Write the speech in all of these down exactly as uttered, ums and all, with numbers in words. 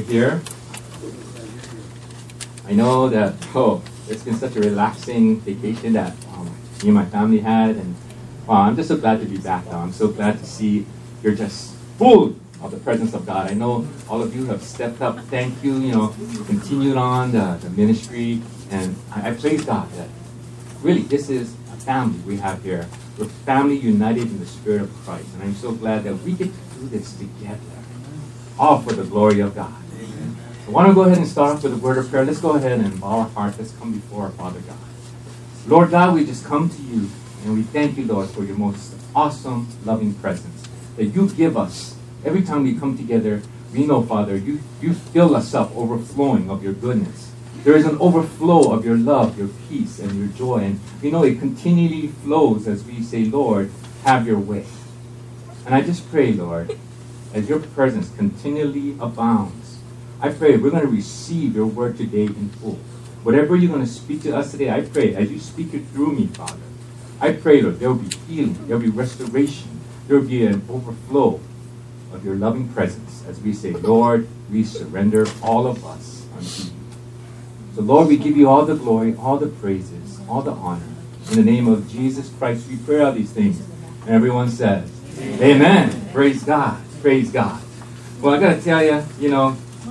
here. I know that, oh, it's been such a relaxing vacation that um, me and my family had, and wow, I'm just so glad to be back now. I'm so glad to see you're just full of the presence of God. I know all of you have stepped up. Thank you, you know, continued on the, the ministry, and I, I praise God that really this is a family we have here. We're family united in the Spirit of Christ, and I'm so glad that we get to do this together, all for the glory of God. So why don't we go ahead and start off with a word of prayer. Let's go ahead and bow our hearts. Let's come before our Father God. Lord God, we just come to you, and we thank you, Lord, for your most awesome, loving presence that you give us. Every time we come together, we know, Father, you, you fill us up overflowing of your goodness. There is an overflow of your love, your peace, and your joy. And we know it continually flows as we say, Lord, have your way. And I just pray, Lord, as your presence continually abounds, I pray we're going to receive your word today in full. Whatever you're going to speak to us today, I pray, as you speak it through me, Father, I pray, Lord, there will be healing, there will be restoration, there will be an overflow of your loving presence as we say, Lord, we surrender all of us unto you. So, Lord, we give you all the glory, all the praises, all the honor. In the name of Jesus Christ, we pray all these things. And everyone says, Amen. Amen. Praise God. Praise God. Well, I got to tell you, you know,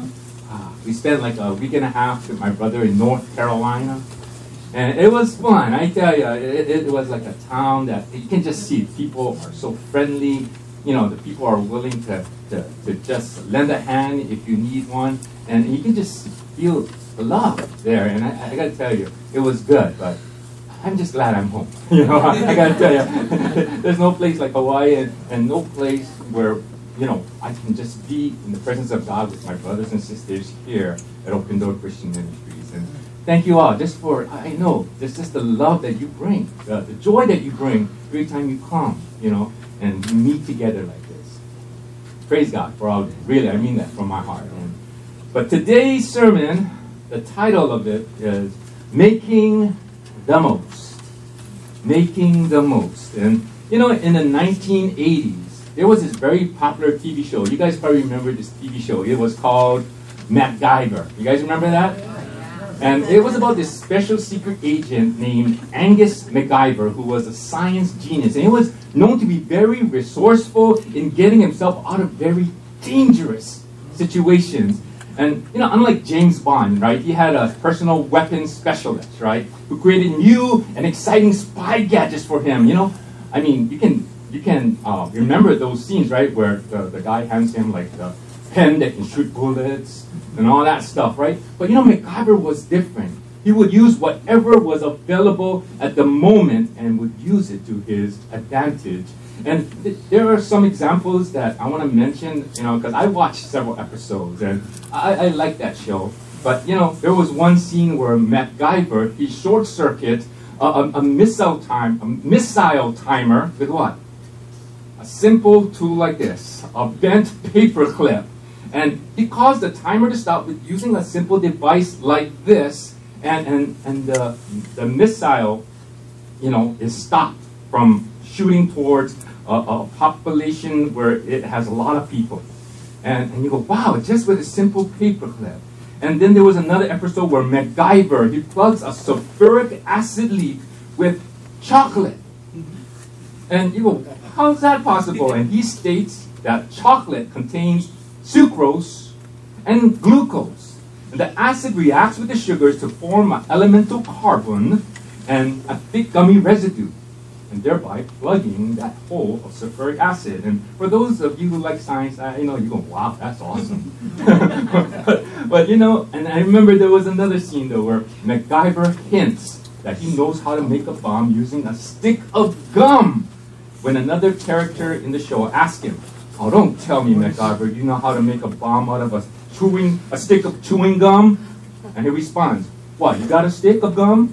uh, we spent like a week and a half with my brother in North Carolina. And it was fun. I tell you, it, it was like a town that you can just see people are so friendly. You know, the people are willing to, to, to just lend a hand if you need one. And you can just feel the love there. And I, I got to tell you, it was good. But I'm just glad I'm home. You know, I, I got to tell you, there's no place like Hawaii and, and no place where, you know, I can just be in the presence of God with my brothers and sisters here at Open Door Christian Ministries. And thank you all just for, I know, it's just the love that you bring, the, the joy that you bring every time you come, you know, and we meet together like this. Praise God for all of it. Really, I mean that from my heart. And, but today's sermon, the title of it is Making the Most. Making the Most. And, you know, in the nineteen eighties, there was this very popular T V show. You guys probably remember this T V show. It was called MacGyver. You guys remember that? And it was about this special secret agent named Angus MacGyver, who was a science genius. And he was known to be very resourceful in getting himself out of very dangerous situations. And, you know, unlike James Bond, right, he had a personal weapons specialist, right, who created new and exciting spy gadgets for him, you know. I mean, you can you can uh, remember those scenes, right, where the, the guy hands him, like, the pen that can shoot bullets and all that stuff, right? But, you know, MacGyver was different. He would use whatever was available at the moment and would use it to his advantage. And th- there are some examples that I want to mention, you know, because I watched several episodes, and I, I like that show. But, you know, there was one scene where MacGyver, he short-circuited a, a, a missile time, a missile timer with what? A simple tool like this, a bent paper clip. And he caused the timer to stop with using a simple device like this, and, and, and the, the missile, you know, is stopped from shooting towards a, a population where it has a lot of people. And, and you go, wow, just with a simple paper clip. And then there was another episode where MacGyver, he plugs a sulfuric acid leak with chocolate. And you go, how is that possible? And he states that chocolate contains sucrose and glucose. And the acid reacts with the sugars to form an elemental carbon and a thick gummy residue, and thereby plugging that hole of sulfuric acid. And for those of you who like science, I, you know, you go, wow, that's awesome. but, but, you know, and I remember there was another scene, though, where MacGyver hints that he knows how to make a bomb using a stick of gum. When another character in the show asks him, oh, don't tell me, MacGyver, you know how to make a bomb out of a chewing, a stick of chewing gum? And he responds, what, you got a stick of gum?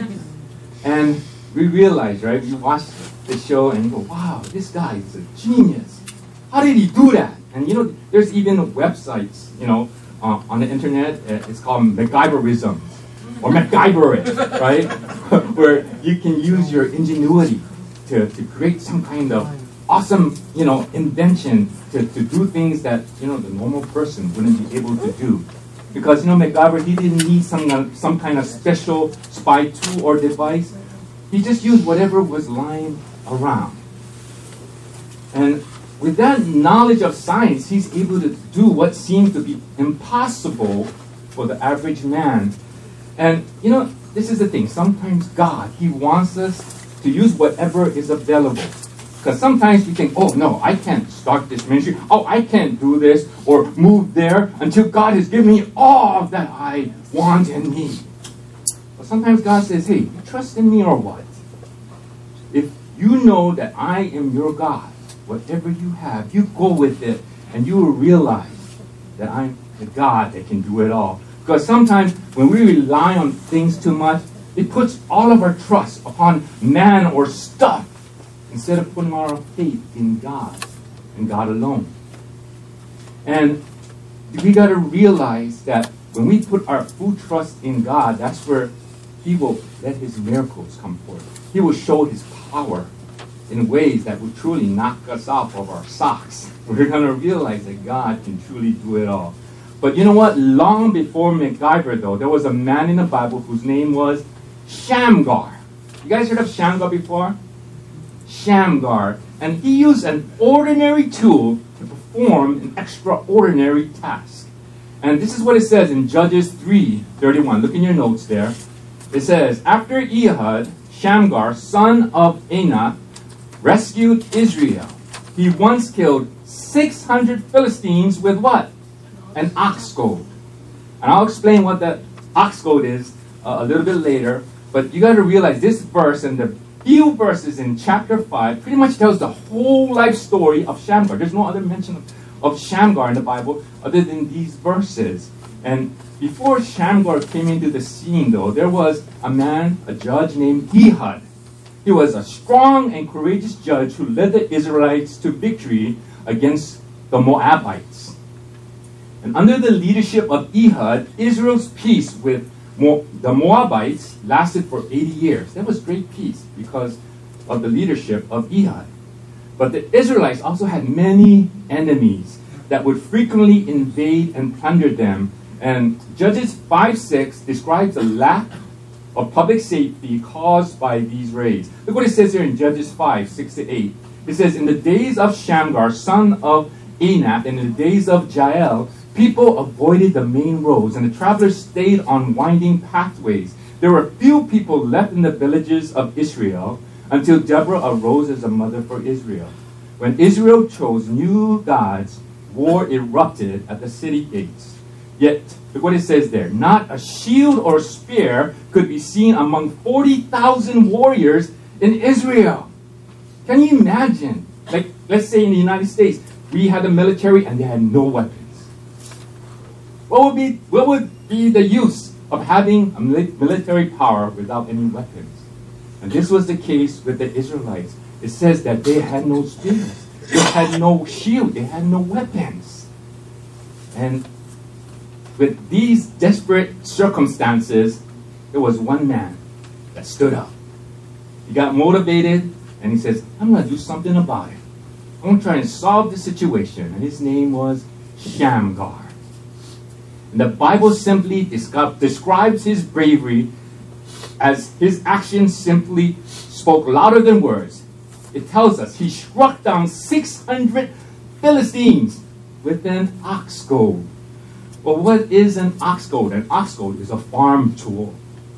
And we realize, right, we watch the show and you go, wow, this guy is a genius. How did he do that? And, you know, there's even websites, you know, uh, on the internet. Uh, it's called MacGyverisms, or MacGyver it, right? Where you can use your ingenuity to, to create some kind of awesome, you know, invention to, to do things that, you know, the normal person wouldn't be able to do. Because, you know, MacGyver, he didn't need some, some kind of special spy tool or device. He just used whatever was lying around. And with that knowledge of science, he's able to do what seemed to be impossible for the average man. And, you know, this is the thing. Sometimes God, he wants us to use whatever is available. Because sometimes we think, oh, no, I can't start this ministry. Oh, I can't do this or move there until God has given me all that I want and need. But sometimes God says, hey, you trust in me or what? If you know that I am your God, whatever you have, you go with it, and you will realize that I'm the God that can do it all. Because sometimes when we rely on things too much, it puts all of our trust upon man or stuff instead of putting our faith in God and God alone. And we got to realize that when we put our full trust in God, that's where he will let his miracles come forth. He will show his power in ways that will truly knock us off of our socks. We're going to realize that God can truly do it all. But you know what? Long before MacGyver, though, there was a man in the Bible whose name was Shamgar. You guys heard of Shamgar before? Shamgar. And he used an ordinary tool to perform an extraordinary task. And this is what it says in Judges three thirty-one. Look in your notes there. It says, after Ehud, Shamgar, son of Anath, rescued Israel, he once killed six hundred Philistines with what? An ox goad. And I'll explain what that ox goad is uh, a little bit later. But you got to realize this verse and the few verses in chapter five pretty much tells the whole life story of Shamgar. There's no other mention of, of Shamgar in the Bible other than these verses. And before Shamgar came into the scene, though, there was a man, a judge named Ehud. He was a strong and courageous judge who led the Israelites to victory against the Moabites. And under the leadership of Ehud, Israel's peace with Mo- the Moabites lasted for eighty years. That was great peace because of the leadership of Ehud. But the Israelites also had many enemies that would frequently invade and plunder them. And Judges five six describes the lack of public safety caused by these raids. Look what it says here in Judges five six to eight. It says, in the days of Shamgar, son of Anath, and in the days of Jael, people avoided the main roads, and the travelers stayed on winding pathways. There were few people left in the villages of Israel until Deborah arose as a mother for Israel. When Israel chose new gods, war erupted at the city gates. Yet, look what it says there. Not a shield or spear could be seen among forty thousand warriors in Israel. Can you imagine? Like, let's say in the United States, we had a military and they had no weapons. What would be, what would be the use of having a military power without any weapons? And this was the case with the Israelites. It says that they had no spears. They had no shield. They had no weapons. And with these desperate circumstances, there was one man that stood up. He got motivated, and he says, I'm going to do something about it. I'm going to try and solve the situation. And his name was Shamgar. And the Bible simply describes his bravery as his actions simply spoke louder than words. It tells us he struck down six hundred Philistines with an ox goad. Well, what is an ox goad? An ox goad is a farm tool.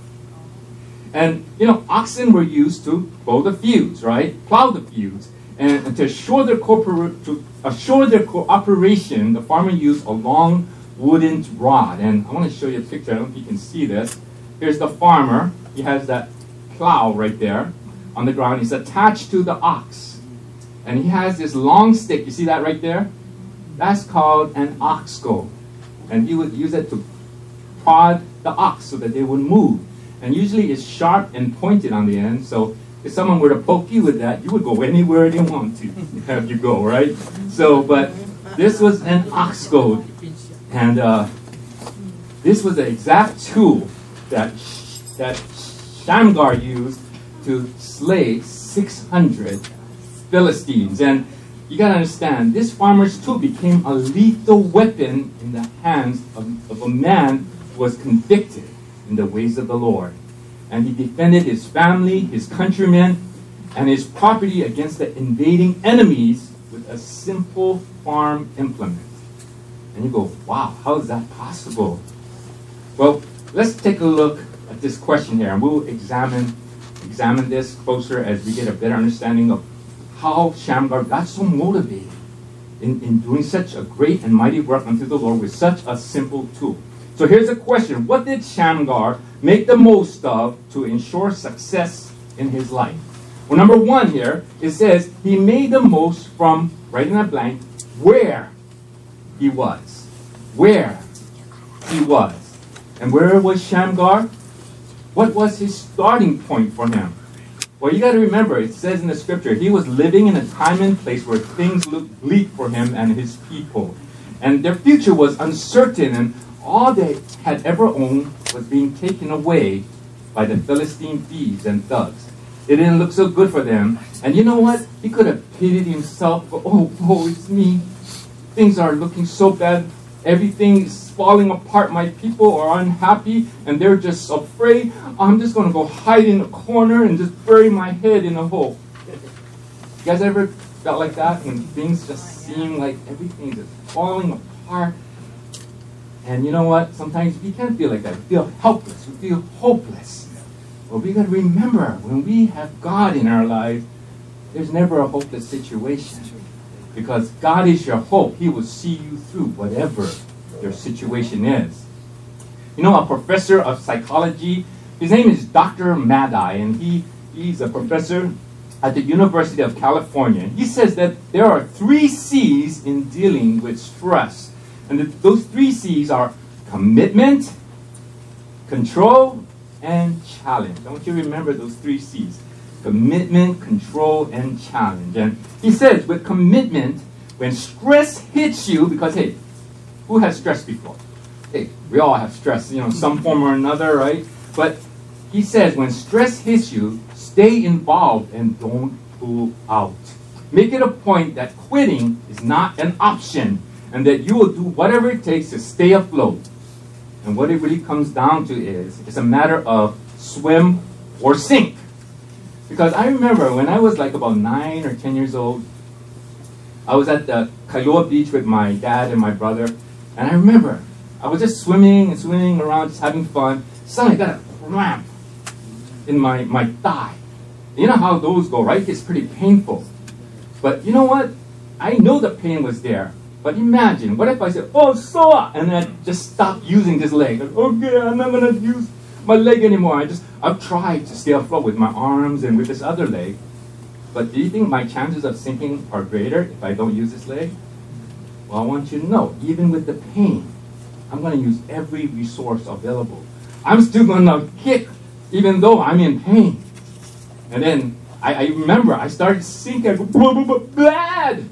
And, you know, oxen were used to plow the fields, right? Plow the fields. And, and to assure their, corpora- to assure their cooperation, the farmer used a long wooden rod. And I want to show you a picture. I don't know if you can see this. Here's the farmer. He has that plow right there on the ground. He's attached to the ox. And he has this long stick. You see that right there? That's called an ox goad. And he would use it to prod the ox so that they would move. And usually it's sharp and pointed on the end. So if someone were to poke you with that, you would go anywhere they want to have you go, right? So, but this was an ox goad. And uh, this was the exact tool that, that Shamgar used to slay six hundred Philistines. And you got to understand, this farmer's tool became a lethal weapon in the hands of, of a man who was convicted in the ways of the Lord. And he defended his family, his countrymen, and his property against the invading enemies with a simple farm implement. And you go, wow, how is that possible? Well, let's take a look at this question here, and we'll examine examine this closer as we get a better understanding of how Shamgar got so motivated in, in doing such a great and mighty work unto the Lord with such a simple tool. So here's a question. What did Shamgar make the most of to ensure success in his life? Well, number one here, it says he made the most from, right in that blank, where he was. Where he was. And where was Shamgar? What was his starting point for him? Well, you got to remember, it says in the scripture, he was living in a time and place where things looked bleak for him and his people. And their future was uncertain, and all they had ever owned was being taken away by the Philistine thieves and thugs. It didn't look so good for them. And you know what? He could have pitied himself. Oh, oh, it's me. Things are looking so bad. Everything is falling apart. My people are unhappy, and they're just afraid. I'm just going to go hide in a corner and just bury my head in a hole. You guys ever felt like that when things just seem like everything is just falling apart? And you know what? Sometimes we can feel like that. We feel helpless. We feel hopeless. But we got to remember, when we have God in our lives, there's never a hopeless situation. Because God is your hope. He will see you through whatever your situation is. You know, a professor of psychology, his name is Doctor Madai, and he, he's a professor at the University of California. He says that there are three C's in dealing with stress. And the, those three C's are commitment, control, and challenge. I want you to remember those three C's. Commitment, control, and challenge. And he says, with commitment, when stress hits you, because, hey, who has stress before? Hey, we all have stress, you know, some form or another, right? But he says, when stress hits you, stay involved and don't pull out. Make it a point that quitting is not an option, and that you will do whatever it takes to stay afloat. And what it really comes down to is, it's a matter of swim or sink. Because I remember when I was like about nine or ten years old, I was at the Kailua Beach with my dad and my brother, and I remember I was just swimming and swimming around, just having fun. Suddenly I got a cramp in my, my thigh. You know how those go, right? It's pretty painful. But you know what? I know the pain was there. But imagine, what if I said, oh, so, and then I just stopped using this leg. Like, okay, I'm not going to use my leg anymore. I just, I've tried to stay afloat with my arms and with this other leg. But do you think my chances of sinking are greater if I don't use this leg? Well, I want you to know, even with the pain, I'm going to use every resource available. I'm still going to kick, even though I'm in pain. And then I, I remember I started sinking. I go, blah, blah, blah, bad.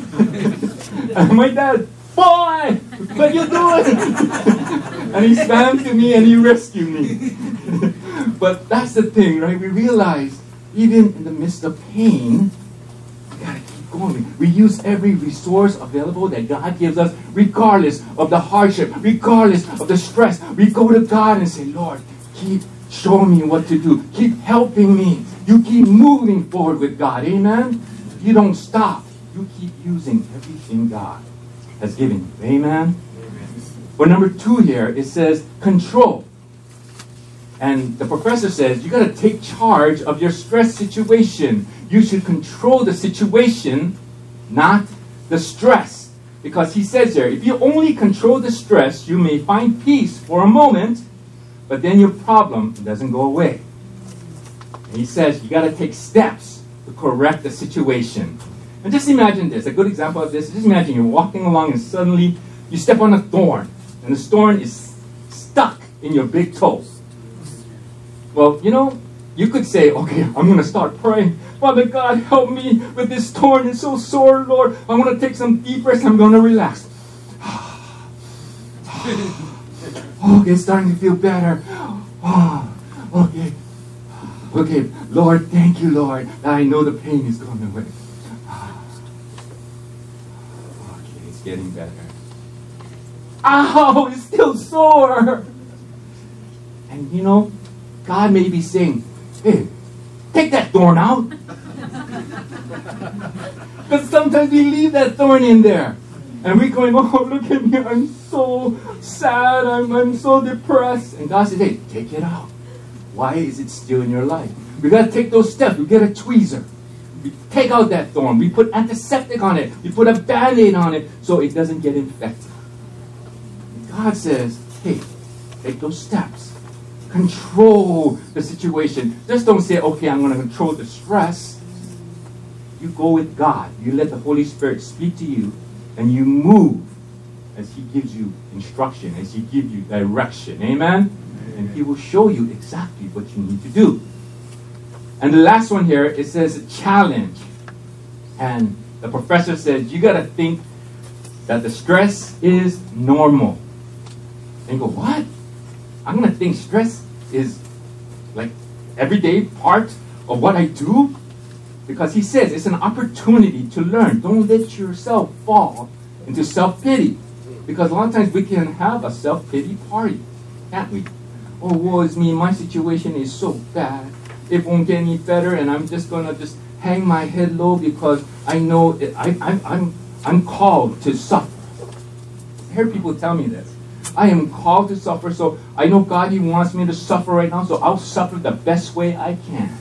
And my dad, boy, what you doing? And he swam to me and he rescued me. But that's the thing, right? We realize, even in the midst of pain, we gotta keep going. We use every resource available that God gives us, regardless of the hardship, regardless of the stress. We go to God and say, Lord, keep showing me what to do. Keep helping me. You keep moving forward with God. Amen? You don't stop. You keep using everything God has given you. Amen? Amen. But number two here, it says control. And the professor says, you got to take charge of your stress situation. You should control the situation, not the stress. Because he says there, if you only control the stress, you may find peace for a moment, but then your problem doesn't go away. And he says, you got to take steps to correct the situation. And just imagine this, a good example of this, just imagine you're walking along and suddenly you step on a thorn, and the thorn is stuck in your big toe. Well, you know, you could say, okay, I'm going to start praying. Father God, help me with this thorn. It's so sore, Lord. I'm going to take some deep breaths. I'm going to relax. Okay, it's starting to feel better. Okay. Okay, Lord, thank you, Lord, that I know the pain is going away. getting better. Ow, it's still sore. And you know, God may be saying, hey, take that thorn out. Because sometimes we leave that thorn in there. And we're going, oh, look at me, I'm so sad, I'm, I'm so depressed. And God says, hey, take it out. Why is it still in your life? We got to take those steps. We get a tweezer. We take out that thorn. We put antiseptic on it. We put a Band-Aid on it so it doesn't get infected. And God says, hey, take those steps. Control the situation. Just don't say, okay, I'm going to control the stress. You go with God. You let the Holy Spirit speak to you, and you move as He gives you instruction, as He gives you direction. Amen? Amen? And He will show you exactly what you need to do. And the last one here, it says challenge. And the professor says, you got to think that the stress is normal. And you go, what? I'm going to think stress is like everyday part of what I do? Because he says it's an opportunity to learn. Don't let yourself fall into self-pity. Because a lot of times we can have a self-pity party, can't we? Oh, woe is me, my situation is so bad. It won't get any better, and I'm just going to just hang my head low because I know it, I, I, I'm, I'm called to suffer. I hear people tell me this. I am called to suffer, so I know God, He wants me to suffer right now, so I'll suffer the best way I can.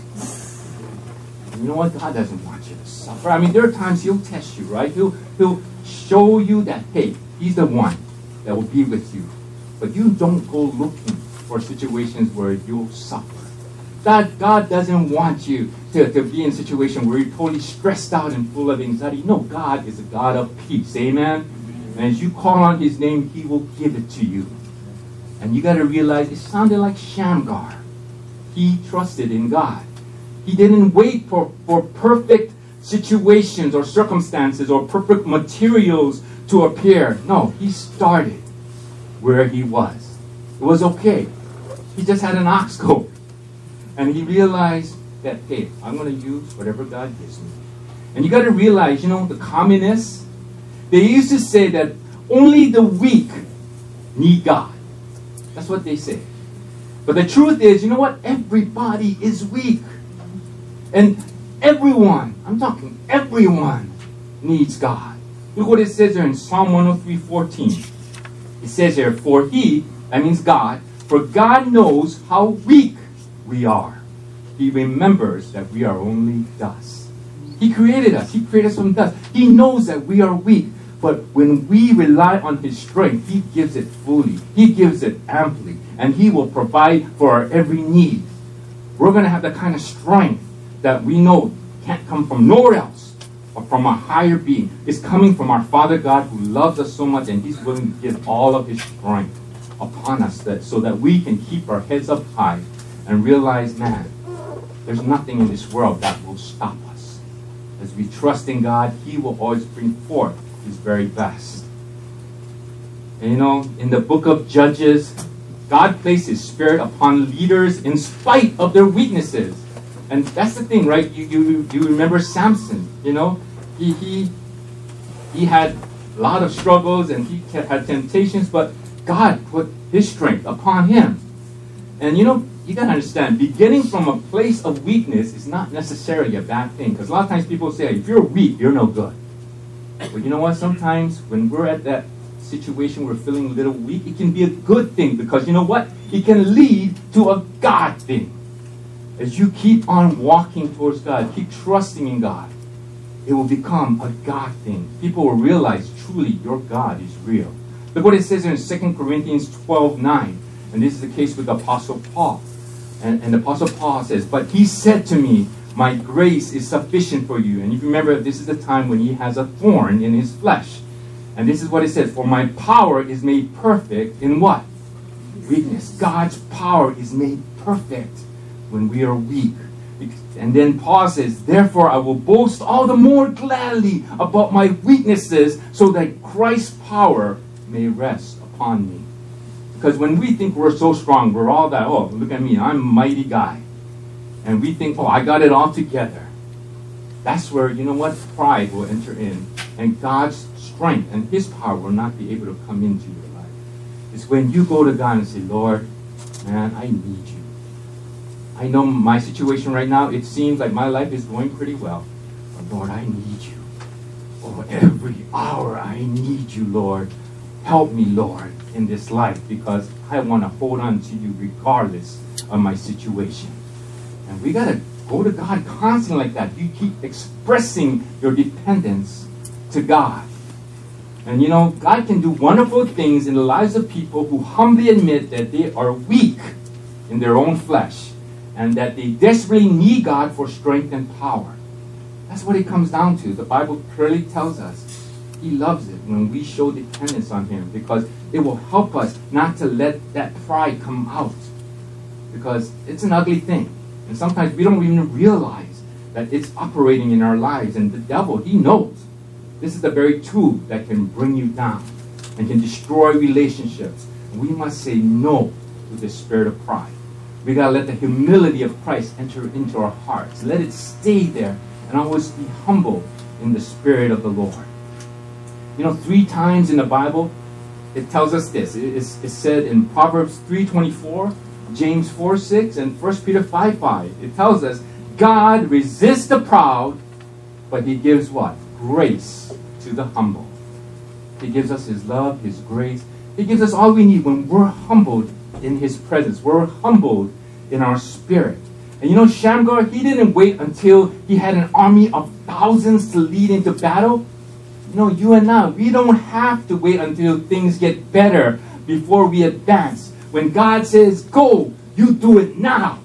And you know what? God doesn't want you to suffer. I mean, there are times He'll test you, right? He'll, he'll show you that, hey, He's the one that will be with you. But you don't go looking for situations where you'll suffer. God, God doesn't want you to, to be in a situation where you're totally stressed out and full of anxiety. No, God is a God of peace. Amen? And as you call on His name, He will give it to you. And you got to realize it sounded like Shamgar. He trusted in God. He didn't wait for, for perfect situations or circumstances or perfect materials to appear. No, he started where he was. It was okay. He just had an ox goad. And he realized that, hey, I'm going to use whatever God gives me. And you got to realize, you know, the communists, they used to say that only the weak need God. That's what they say. But the truth is, you know what? Everybody is weak. And everyone, I'm talking everyone, needs God. Look what it says there in Psalm one oh three, fourteen. It says here, for He, that means God, for God knows how weak we are. He remembers that we are only dust. He created us. He created us from dust. He knows that we are weak. But when we rely on His strength, He gives it fully. He gives it amply. And He will provide for our every need. We're going to have the kind of strength that we know can't come from nowhere else, but from a higher being. It's coming from our Father God who loves us so much, and He's willing to give all of His strength upon us that, so that we can keep our heads up high and realize, man, there's nothing in this world that will stop us. As we trust in God, He will always bring forth His very best. And you know, in the book of Judges, God placed His Spirit upon leaders in spite of their weaknesses. And that's the thing, right? You you, you remember Samson, you know? He, he, he had a lot of struggles and he had temptations, but God put His strength upon him. And you know, you got to understand, beginning from a place of weakness is not necessarily a bad thing. Because a lot of times people say, if you're weak, you're no good. But you know what? Sometimes when we're at that situation, we're feeling a little weak, it can be a good thing. Because you know what? It can lead to a God thing. As you keep on walking towards God, keep trusting in God, it will become a God thing. People will realize truly your God is real. Look what it says in Second Corinthians twelve nine. And this is the case with the Apostle Paul. And, and the Apostle Paul says, but he said to me, my grace is sufficient for you. And you remember, this is the time when he has a thorn in his flesh. And this is what it says, for my power is made perfect in what? Weakness. God's power is made perfect when we are weak. And then Paul says, therefore I will boast all the more gladly about my weaknesses, so that Christ's power may rest upon me. Because when we think we're so strong, we're all that, oh, look at me, I'm a mighty guy. And we think, oh, I got it all together. That's where, you know what, pride will enter in. and God's strength and His power will not be able to come into your life. It's when you go to God and say, Lord, man, I need you. I know my situation right now, it seems like my life is going pretty well. But Lord, I need you. Oh, every hour I need you, Lord. Help me, Lord, in this life, because I want to hold on to you regardless of my situation. And we got to go to God constantly like that. You keep expressing your dependence to God. And you know, God can do wonderful things in the lives of people who humbly admit that they are weak in their own flesh and that they desperately need God for strength and power. That's what it comes down to. The Bible clearly tells us He loves it when we show dependence on Him, because it will help us not to let that pride come out, because it's an ugly thing. And sometimes we don't even realize that it's operating in our lives. And the devil, he knows. This is the very tool that can bring you down and can destroy relationships. And we must say no to the spirit of pride. We got to let the humility of Christ enter into our hearts. Let it stay there and always be humble in the spirit of the Lord. You know, three times in the Bible, it tells us this. It's, it's said in Proverbs three twenty-four, James four six, and First Peter five five. It tells us, God resists the proud, but He gives what? Grace to the humble. He gives us His love, His grace. He gives us all we need when we're humbled in His presence. We're humbled in our spirit. And you know, Shamgar, he didn't wait until he had an army of thousands to lead into battle. You know, you and I, we don't have to wait until things get better before we advance. When God says, go, you do it now.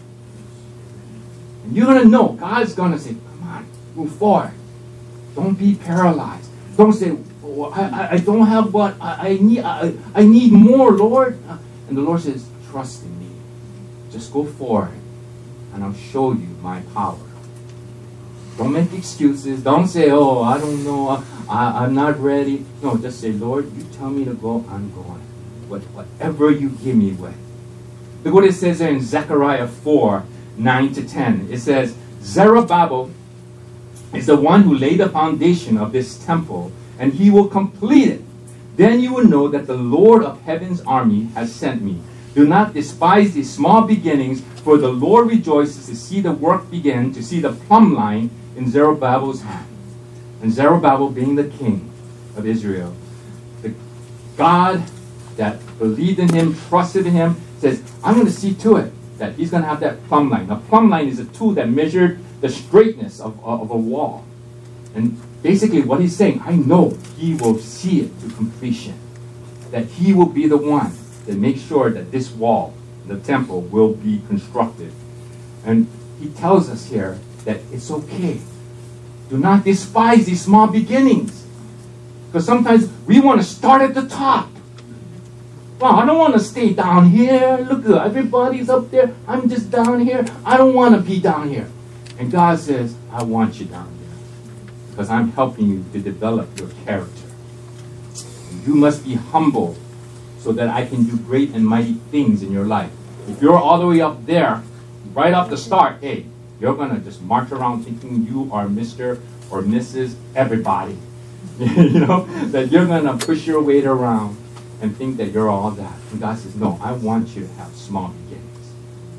And you're going to know, God's going to say, come on, move forward. Don't be paralyzed. Don't say, oh, I, I don't have what I, I need. I, I need more, Lord. And the Lord says, trust in me. Just go forward, and I'll show you my power. Don't make excuses. Don't say, oh, I don't know. I, I'm not ready. No, just say, Lord, you tell me to go, I'm going. What, whatever you give me with. Look what it says there in Zechariah four, nine to ten. It says, Zerubbabel is the one who laid the foundation of this temple, and he will complete it. Then you will know that the Lord of heaven's army has sent me. Do not despise these small beginnings, for the Lord rejoices to see the work begin, to see the plumb line in Zerubbabel's hand. And Zerubbabel being the king of Israel, the God that believed in him, trusted in him, says, I'm going to see to it that he's going to have that plumb line. A plumb line is a tool that measured the straightness of, of a wall. And basically what he's saying, I know he will see it to completion. That he will be the one that makes sure that this wall, the temple, will be constructed. And he tells us here that it's okay. Do not despise these small beginnings. Because sometimes we want to start at the top. Well, I don't want to stay down here. Look, everybody's up there. I'm just down here. I don't want to be down here. And God says, I want you down here. Because I'm helping you to develop your character. And you must be humble so that I can do great and mighty things in your life. If you're all the way up there, right off the start, hey, you're going to just march around thinking you are Mister or Missus Everybody. You know, that you're going to push your weight around and think that you're all that. And God says, no, I want you to have small beginnings.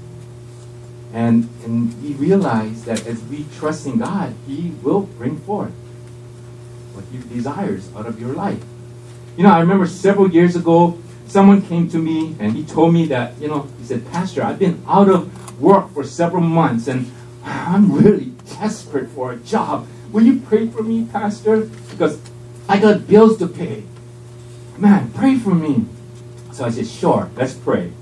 And, and we realize that as we trust in God, He will bring forth what He desires out of your life. You know, I remember several years ago, someone came to me and he told me that, you know, he said, Pastor, I've been out of work for several months and I'm really desperate for a job. Will you pray for me, Pastor? Because I got bills to pay. Man, pray for me. So I said, sure, let's pray.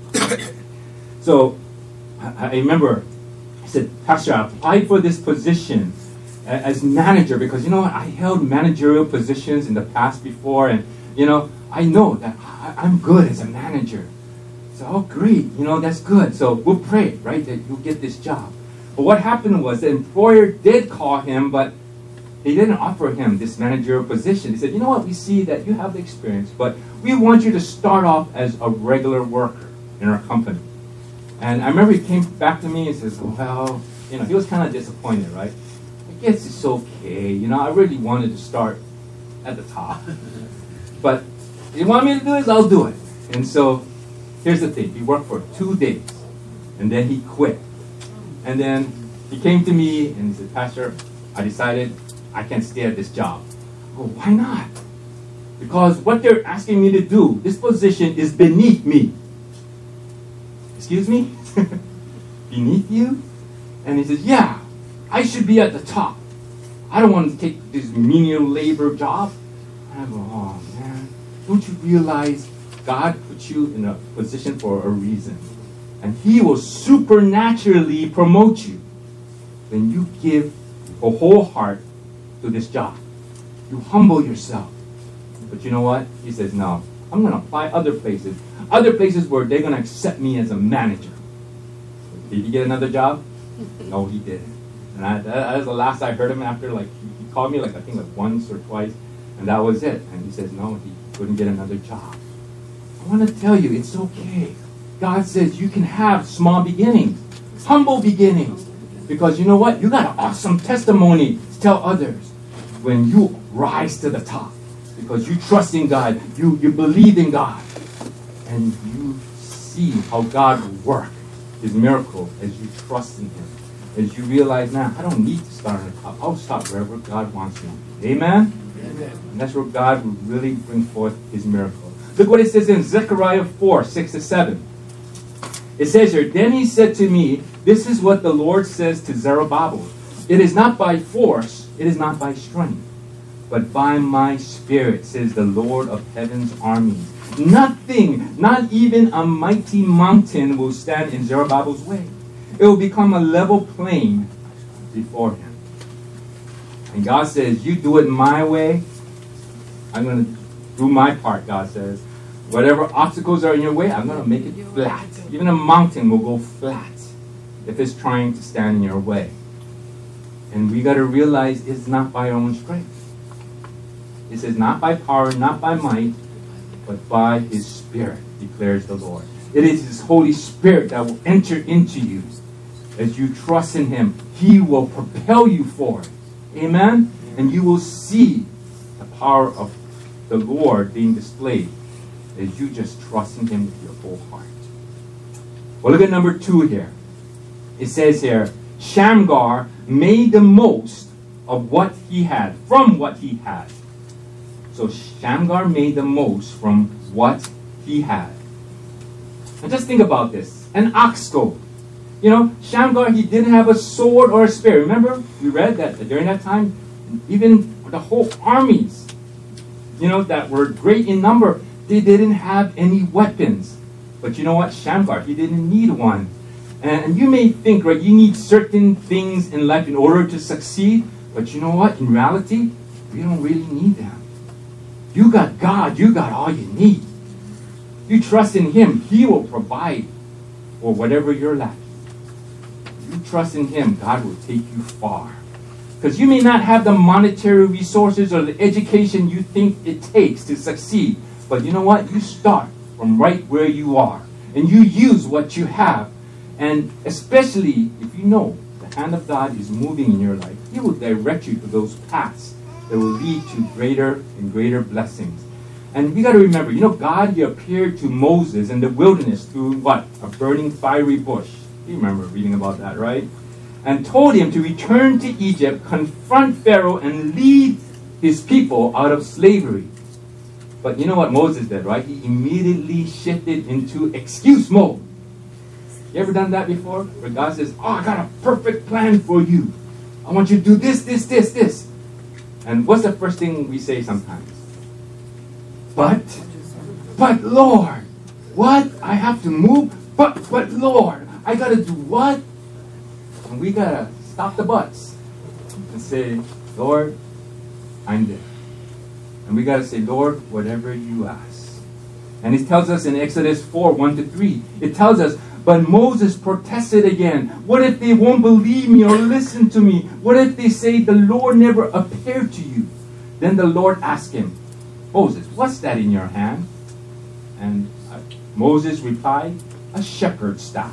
So I, I remember, I said, Pastor, I applied for this position as manager because, you know, I held managerial positions in the past before, and, you know, I know that I, I'm good as a manager. So, oh, great, you know, that's good. So we'll pray, right, that you'll get this job. But what happened was the employer did call him, but they didn't offer him this managerial position. They said, you know what, we see that you have the experience, but we want you to start off as a regular worker in our company. And I remember he came back to me and says, well, you know, he was kind of disappointed, right? I guess it's okay. You know, I really wanted to start at the top. But if you want me to do this, I'll do it. And so here's the thing. He worked for two days. And then he quit. And then he came to me and he said, Pastor, I decided I can't stay at this job. Oh, why not? Because what they're asking me to do, this position is beneath me. Excuse me? Beneath you? And he says, yeah, I should be at the top. I don't want to take this menial labor job. And I go, oh man, don't you realize God put you in a position for a reason? And he will supernaturally promote you when you give a whole heart to this job. You humble yourself. But you know what? He says, no, I'm going to apply other places. Other places where they're going to accept me as a manager. Did he get another job? No, he didn't. And I, that, that was the last I heard him after. Like he, he called me, like I think like once or twice, and that was it. And he says, no, he couldn't get another job. I want to tell you, it's okay. God says you can have small beginnings, humble beginnings. Because you know what? You got an awesome testimony to tell others when you rise to the top. Because you trust in God, you, you believe in God, and you see how God will work His miracle as you trust in Him. As you realize, now, I don't need to start on the top. I'll start wherever God wants me. Amen? Amen. And that's where God will really bring forth His miracle. Look what it says in Zechariah four, six to seven. It says here, then he said to me, this is what the Lord says to Zerubbabel. It is not by force, it is not by strength, but by my spirit, says the Lord of heaven's armies. Nothing, not even a mighty mountain will stand in Zerubbabel's way. It will become a level plain before him. And God says, you do it my way, I'm going to do my part, God says. Whatever obstacles are in your way, I'm going to make it flat. Even a mountain will go flat if it's trying to stand in your way. And we got to realize it's not by our own strength. It says, not by power, not by might, but by His Spirit, declares the Lord. It is His Holy Spirit that will enter into you. As you trust in Him, He will propel you forward. Amen? And you will see the power of the Lord being displayed as you just trust in Him with your whole heart. Well, look at number two here. It says here, Shamgar made the most of what he had, from what he had. So Shamgar made the most from what he had. And just think about this. An ox goad. You know, Shamgar, he didn't have a sword or a spear. Remember, we read that during that time, even the whole armies, you know, that were great in number, they didn't have any weapons. But you know what? Shamgar, he didn't need one. And you may think, right, you need certain things in life in order to succeed. But you know what? In reality, we don't really need them. You got God. You got all you need. You trust in Him. He will provide for whatever you're lacking. You trust in Him, God will take you far. Because you may not have the monetary resources or the education you think it takes to succeed. But you know what? You start from right where you are. And you use what you have. And especially if you know the hand of God is moving in your life, He will direct you to those paths that will lead to greater and greater blessings. And we got to remember, you know, God, He appeared to Moses in the wilderness through what? A burning fiery bush. You remember reading about that, right? And told him to return to Egypt, confront Pharaoh, and lead his people out of slavery. But you know what Moses did, right? He immediately shifted into excuse mode. You ever done that before? Where God says, oh, I got a perfect plan for you. I want you to do this, this, this, this. And what's the first thing we say sometimes? But, but Lord, what? I have to move? But, but Lord, I got to do what? And we got to stop the buts and say, Lord, I'm there. And we got to say, Lord, whatever you ask. And it tells us in Exodus four, one to three, it tells us, but Moses protested again. What if they won't believe me or listen to me? What if they say the Lord never appeared to you? Then the Lord asked him, Moses, what's that in your hand? And uh, Moses replied, a shepherd's staff.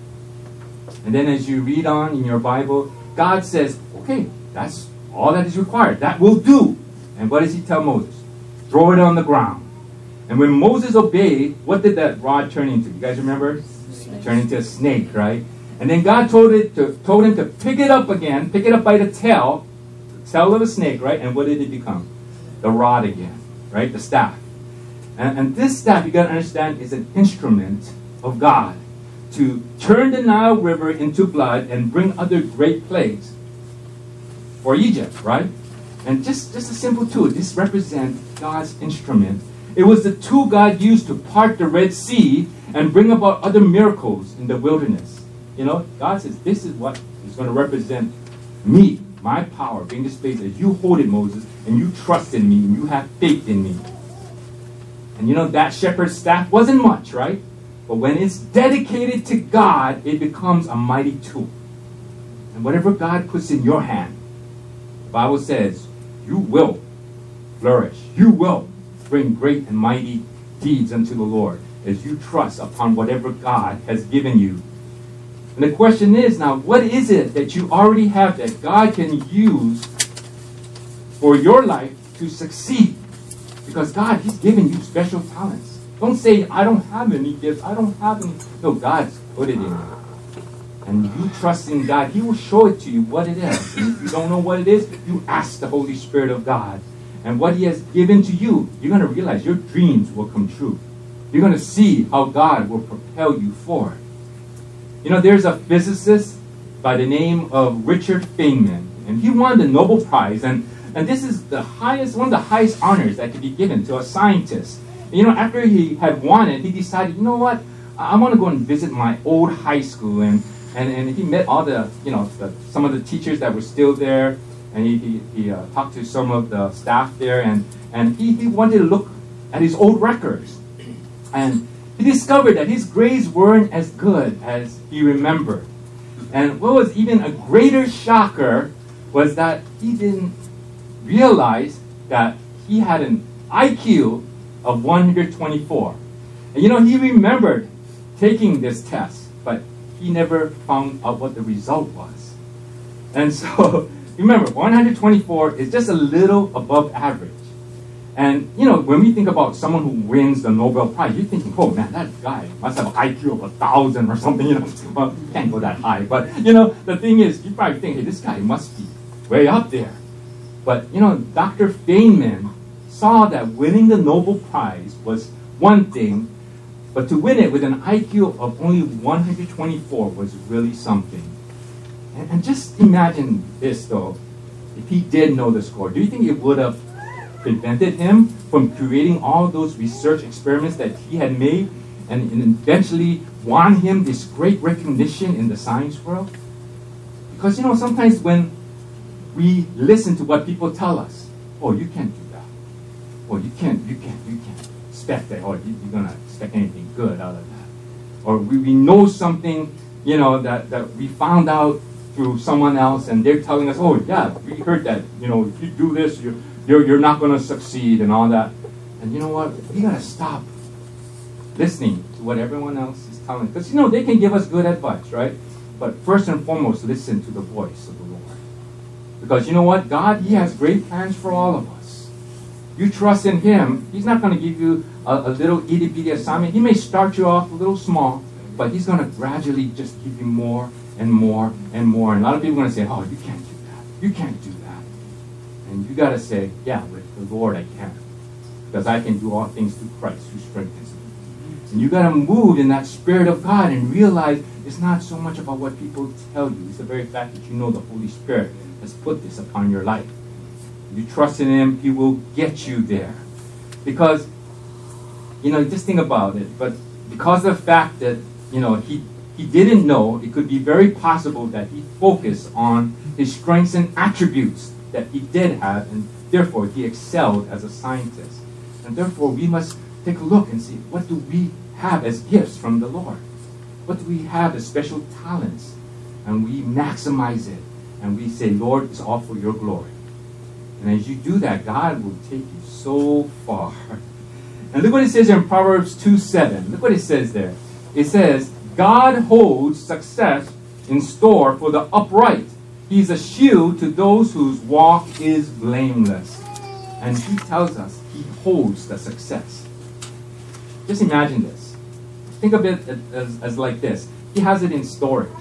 And then as you read on in your Bible, God says, okay, that's all that is required. That will do. And what does he tell Moses? Throw it on the ground. And when Moses obeyed, what did that rod turn into? You guys remember? It turned into a snake, right? And then God told it to told him to pick it up again, pick it up by the tail, the tail of a snake, right? And what did it become? The rod again, right? The staff. And, and this staff, you got to understand, is an instrument of God to turn the Nile River into blood and bring other great plagues for Egypt, right? And just, just a simple tool. This represents God's instrument. It was the tool God used to part the Red Sea and bring about other miracles in the wilderness. You know, God says, this is what is going to represent me, my power, being displayed as you hold it, Moses, and you trust in me, and you have faith in me. And you know, that shepherd's staff wasn't much, right? But when it's dedicated to God, it becomes a mighty tool. And whatever God puts in your hand, the Bible says, you will flourish. You will bring great and mighty deeds unto the Lord as you trust upon whatever God has given you. And the question is now, what is it that you already have that God can use for your life to succeed? Because God, He's given you special talents. Don't say, I don't have any gifts. I don't have any. No, God's put it in you. And you trust in God, He will show it to you what it is. And if you don't know what it is, you ask the Holy Spirit of God. And what He has given to you, you're going to realize your dreams will come true. You're going to see how God will propel you forward. You know, there's a physicist by the name of Richard Feynman. And he won the Nobel Prize. And, and this is the highest, one of the highest honors that could be given to a scientist. And, you know, after he had won it, he decided, you know what? I, I want to go and visit my old high school. And And, and he met all the, you know, the, some of the teachers that were still there. And he, he, he uh, talked to some of the staff there. And, and he, he wanted to look at his old records. And he discovered that his grades weren't as good as he remembered. And what was even a greater shocker was that he didn't realize that he had an I Q of one hundred twenty-four. And you know, he remembered taking this test, but he never found out what the result was. And so, remember, one hundred twenty-four is just a little above average. And, you know, when we think about someone who wins the Nobel Prize, you're thinking, oh, man, that guy must have an I Q of one thousand or something, you know. Well, you can't go that high. But, you know, the thing is, you probably think, hey, this guy must be way up there. But, you know, Doctor Feynman saw that winning the Nobel Prize was one thing, but to win it with an I Q of only one hundred twenty-four was really something. And, and just imagine this, though. If he did know the score, do you think it would have prevented him from creating all those research experiments that he had made and, and eventually won him this great recognition in the science world? Because, you know, sometimes when we listen to what people tell us, oh, you can't do that. Oh, you can't, you can't, you can't expect that. Oh, you, you're going to expect anything good out of that. Or we, we know something, you know, that, that we found out through someone else, and they're telling us, oh, yeah, we heard that, you know, if you do this, you're, you're, you're not going to succeed and all that. And you know what? We got to stop listening to what everyone else is telling us. Because, you know, they can give us good advice, right? But first and foremost, listen to the voice of the Lord. Because you know what? God, He has great plans for all of us. You trust in Him. He's not going to give you a, a little itty-bitty assignment. He may start you off a little small, but He's going to gradually just give you more and more and more. And a lot of people are going to say, oh, you can't do that. You can't do that. And you got to say, yeah, with the Lord I can. Because I can do all things through Christ who strengthens me. And you got to move in that Spirit of God and realize it's not so much about what people tell you. It's the very fact that you know the Holy Spirit has put this upon your life. You trust in Him, He will get you there. Because, you know, just think about it. But because of the fact that, you know, he, he didn't know, it could be very possible that he focused on his strengths and attributes that he did have, and therefore he excelled as a scientist. And therefore we must take a look and see, what do we have as gifts from the Lord? What do we have as special talents? And we maximize it. And we say, Lord, it's all for your glory. And as you do that, God will take you so far. And look what it says in Proverbs two seven. Look what it says there. It says, God holds success in store for the upright. He's a shield to those whose walk is blameless. And he tells us he holds the success. Just imagine this. Think of it as, as like this. He has it in storage.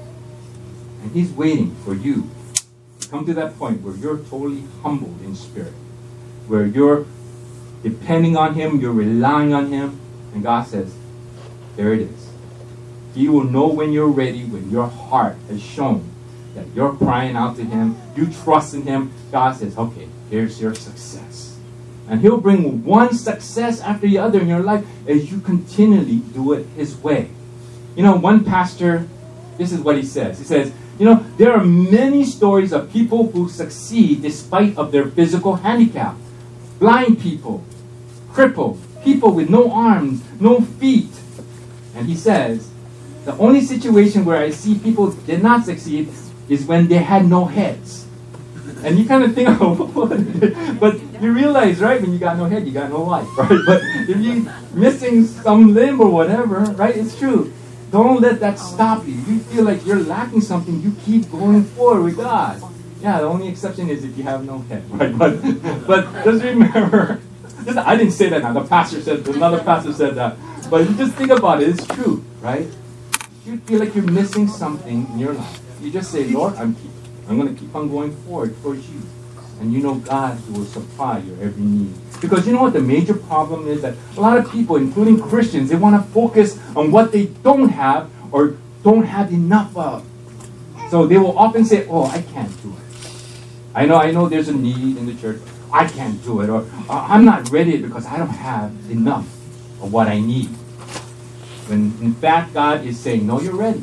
And he's waiting for you to come to that point where you're totally humbled in spirit. Where you're depending on him, you're relying on him. And God says, there it is. He will know when you're ready, when your heart has shown that you're crying out to him, you trust in him. God says, okay, here's your success. And he'll bring one success after the other in your life as you continually do it his way. You know, one pastor, this is what he says. He says, you know, there are many stories of people who succeed despite of their physical handicap. Blind people, crippled, people with no arms, no feet. And he says, the only situation where I see people did not succeed is when they had no heads. And you kind of think, oh, but you realize, right, when you got no head, you got no life, right? But if you're missing some limb or whatever, right, it's true. Don't let that stop you. You feel like you're lacking something, you keep going forward with God. Yeah, the only exception is if you have no head, right? But, but just remember, just, I didn't say that now. The pastor said, another pastor said that. But just think about it. It's true, right? You feel like you're missing something in your life. You just say, Lord, I'm keep, I'm going to keep on going forward towards you. And you know God will supply your every need. Because you know what the major problem is? That a lot of people, including Christians, they want to focus on what they don't have or don't have enough of. So they will often say, oh, I can't do it. I know, I know there's a need in the church. I can't do it. Or I'm not ready because I don't have enough of what I need. When in fact God is saying, no, you're ready.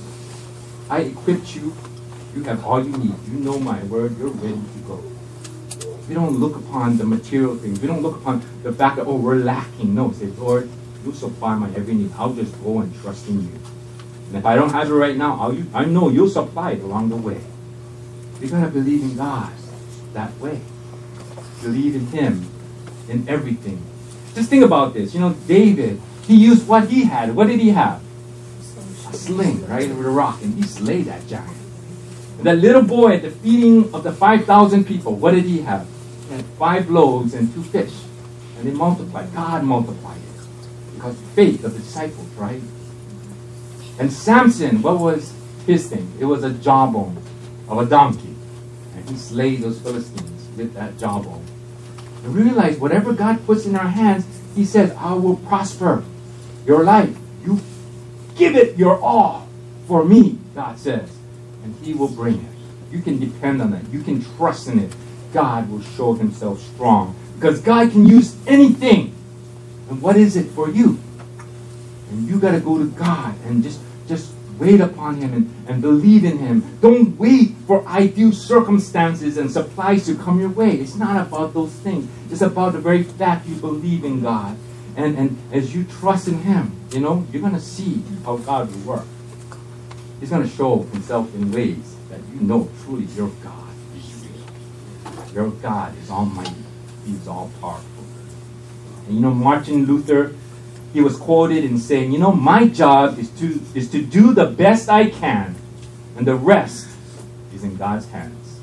I equipped you. You have all you need. You know my word. You're ready to go. We don't look upon the material things. We don't look upon the fact that, oh, we're lacking. No, say, Lord, you supply my every need. I'll just go and trust in you. And if I don't have it right now, I'll, I know you'll supply it along the way. We got to believe in God that way. Believe in him in everything. Just think about this. You know, David, he used what he had. What did he have? A sling, right, with a rock. And he slayed that giant. And that little boy at the feeding of the five thousand people, what did he have? He had five loaves and two fish. And they multiplied. God multiplied it. Because of faith of the disciples, right? And Samson, what was his thing? It was a jawbone of a donkey. And he slayed those Philistines with that jawbone. And realize whatever God puts in our hands, he says, I will prosper your life. You give it your all for me, God says. And he will bring it. You can depend on that. You can trust in it. God will show himself strong. Because God can use anything. And what is it for you? And you got to go to God and just, just wait upon him and, and believe in him. Don't wait for ideal circumstances and supplies to come your way. It's not about those things. It's about the very fact you believe in God. And, and as you trust in him, you know, you're going to see how God will work. He's going to show himself in ways that you know truly your God is real. Your God is almighty. He's all powerful. And you know, Martin Luther, he was quoted in saying, you know, my job is to, is to do the best I can, and the rest is in God's hands.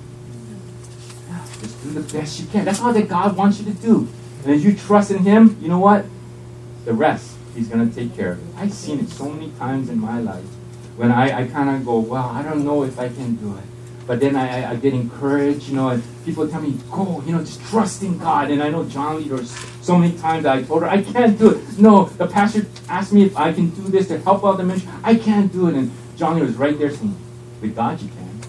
Just do the best you can. That's all that God wants you to do. And as you trust in him, you know what? The rest, he's going to take care of it. I've seen it so many times in my life when I, I kind of go, well, I don't know if I can do it. But then I, I, I get encouraged, you know, and people tell me, go, you know, just trust in God. And I know John Lee, there's so many times I told her, I can't do it. No, the pastor asked me if I can do this to help out the ministry. I can't do it. And John Lee was right there saying, with God you can.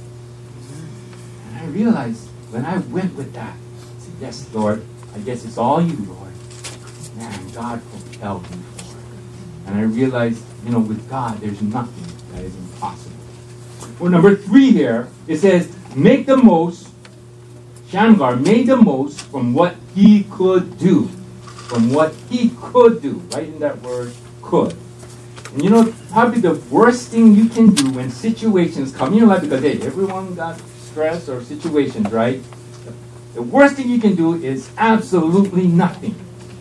And I realized when I went with that, I said, yes, Lord, I guess it's all you, Lord. Man, God propelled me forward. And I realized, you know, with God, there's nothing that is impossible. Well, number three here, it says, make the most, Shamgar made the most from what he could do. From what he could do. Right in that word, could. And you know, probably the worst thing you can do when situations come in your life, because, hey, everyone got stress or situations, right? The worst thing you can do is absolutely nothing.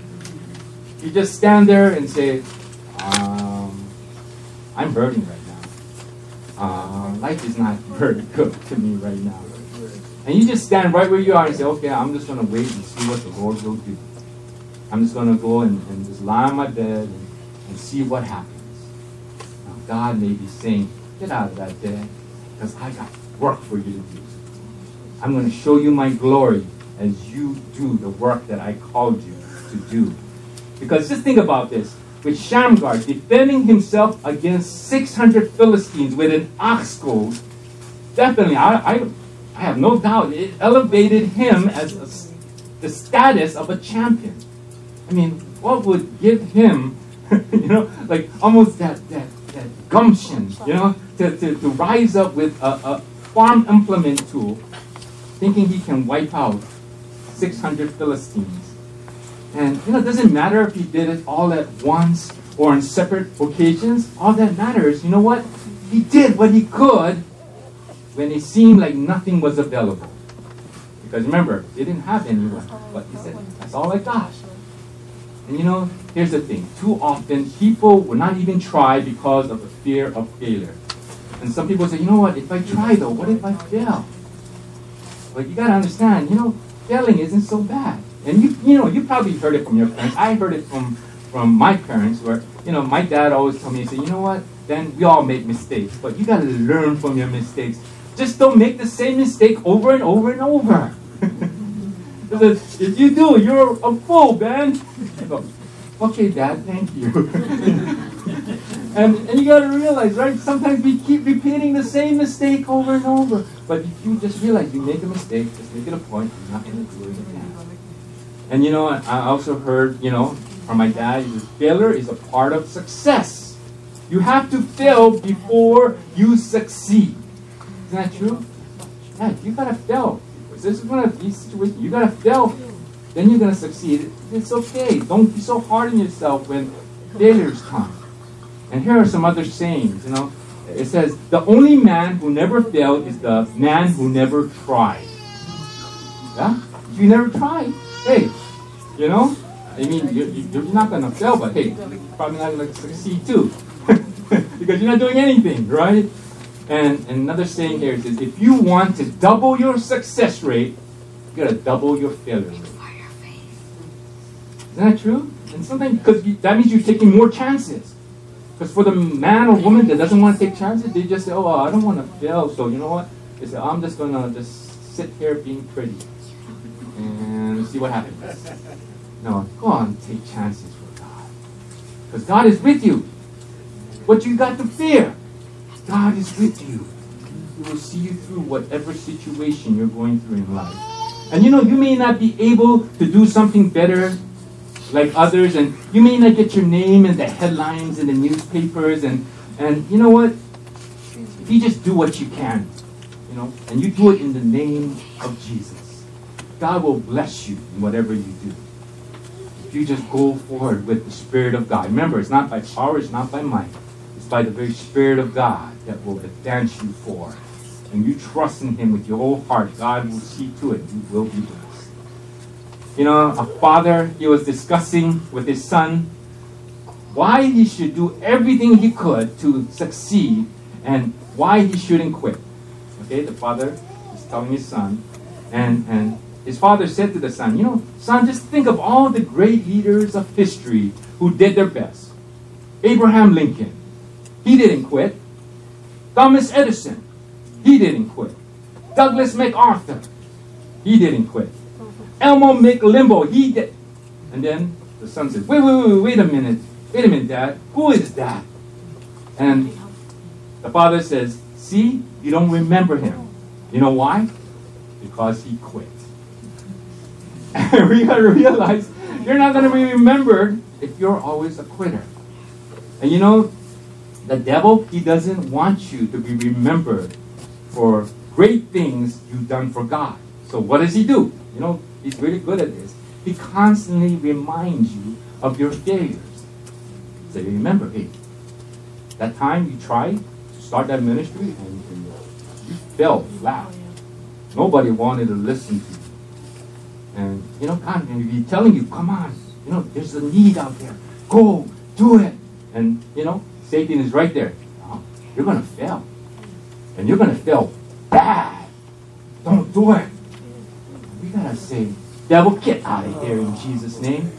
You just stand there and say, um, I'm hurting right now. Uh, life is not very good to me right now. And And you just stand right where you are and say, okay, I'm just going to wait and see what the Lord will do. I'm just going to go and, and just lie on my bed and, and see what happens. Now, God may be saying, get out of that bed, because I got work for you to do. I'm going to show you my glory as you do the work that I called you to do. Because just think about this. With Shamgar defending himself against six hundred Philistines with an ox goad, definitely, I, I, I have no doubt, it elevated him as a, the status of a champion. I mean, what would give him, you know, like almost that, that, that gumption, you know, to, to, to rise up with a, a farm implement tool, thinking he can wipe out six hundred Philistines. And, you know, it doesn't matter if he did it all at once or on separate occasions. All that matters, you know what? He did what he could when it seemed like nothing was available. Because remember, they didn't have anyone. But he said, that's all I got. And you know, here's the thing. Too often, people will not even try because of the fear of failure. And some people say, you know what? If I try, though, what if I fail? But you got to understand, you know, failing isn't so bad. And you, you know, you probably heard it from your parents. I heard it from, from my parents, where, you know, my dad always told me, he said, you know what? Then we all make mistakes, but you got to learn from your mistakes. Just don't make the same mistake over and over and over. Because if you do, you're a fool, man. I go, okay, Dad, thank you. and and you got to realize, right? Sometimes we keep repeating the same mistake over and over. But if you just realize you make a mistake, just make it a point, you're not going to do it again. And you know, I also heard, you know, from my dad, he says, failure is a part of success. You have to fail before you succeed. Isn't that true? Yeah, you gotta fail. If this is one of these situations, you gotta fail. Then you're gonna succeed. It's okay. Don't be so hard on yourself when failures come. And here are some other sayings, you know. It says, the only man who never failed is the man who never tried. Yeah? If you never tried, hey, you know, I mean, you're, you're not going to fail, but hey, you're probably not going to succeed too. Because you're not doing anything, right? And, and another saying here is, if you want to double your success rate, you got to double your failure rate. Isn't that true? And sometimes, because that means you're taking more chances. Because for the man or woman that doesn't want to take chances, they just say, oh, I don't want to fail, so you know what? They say, I'm just going to just sit here being pretty and see what happens. No, go on, take chances for God. Because God is with you. What you got to fear? God is with you. He will see you through whatever situation you're going through in life. And you know, you may not be able to do something better like others, and you may not get your name in the headlines in the newspapers, and, and you know what? If you just do what you can, you know, and you do it in the name of Jesus, God will bless you in whatever you do. If you just go forward with the Spirit of God. Remember, it's not by power, it's not by might. It's by the very Spirit of God that will advance you forward. And you trust in Him with your whole heart, God will see to it. You will be blessed. You know, a father, he was discussing with his son why he should do everything he could to succeed and why he shouldn't quit. Okay, the father is telling his son, and, and his father said to the son, you know, son, just think of all the great leaders of history who did their best. Abraham Lincoln, he didn't quit. Thomas Edison, he didn't quit. Douglas MacArthur, he didn't quit. Elmo McLimbo, he did. And then the son says, wait, wait, wait, wait a minute. Wait a minute, Dad. Who is that? And the father says, see, you don't remember him. You know why? Because he quit. And we got to realize you're not going to be remembered if you're always a quitter. And you know, the devil, he doesn't want you to be remembered for great things you've done for God. So what does he do? You know, he's really good at this. He constantly reminds you of your failures. So you remember, hey, that time you tried to start that ministry and, and you fell flat. Nobody wanted to listen to you. And, you know, God may be telling you, come on, you know, there's a need out there. Go, do it. And, you know, Satan is right there. Oh, you're going to fail. And you're going to fail bad. Don't do it. gotta say, devil, get out of here in Jesus' name.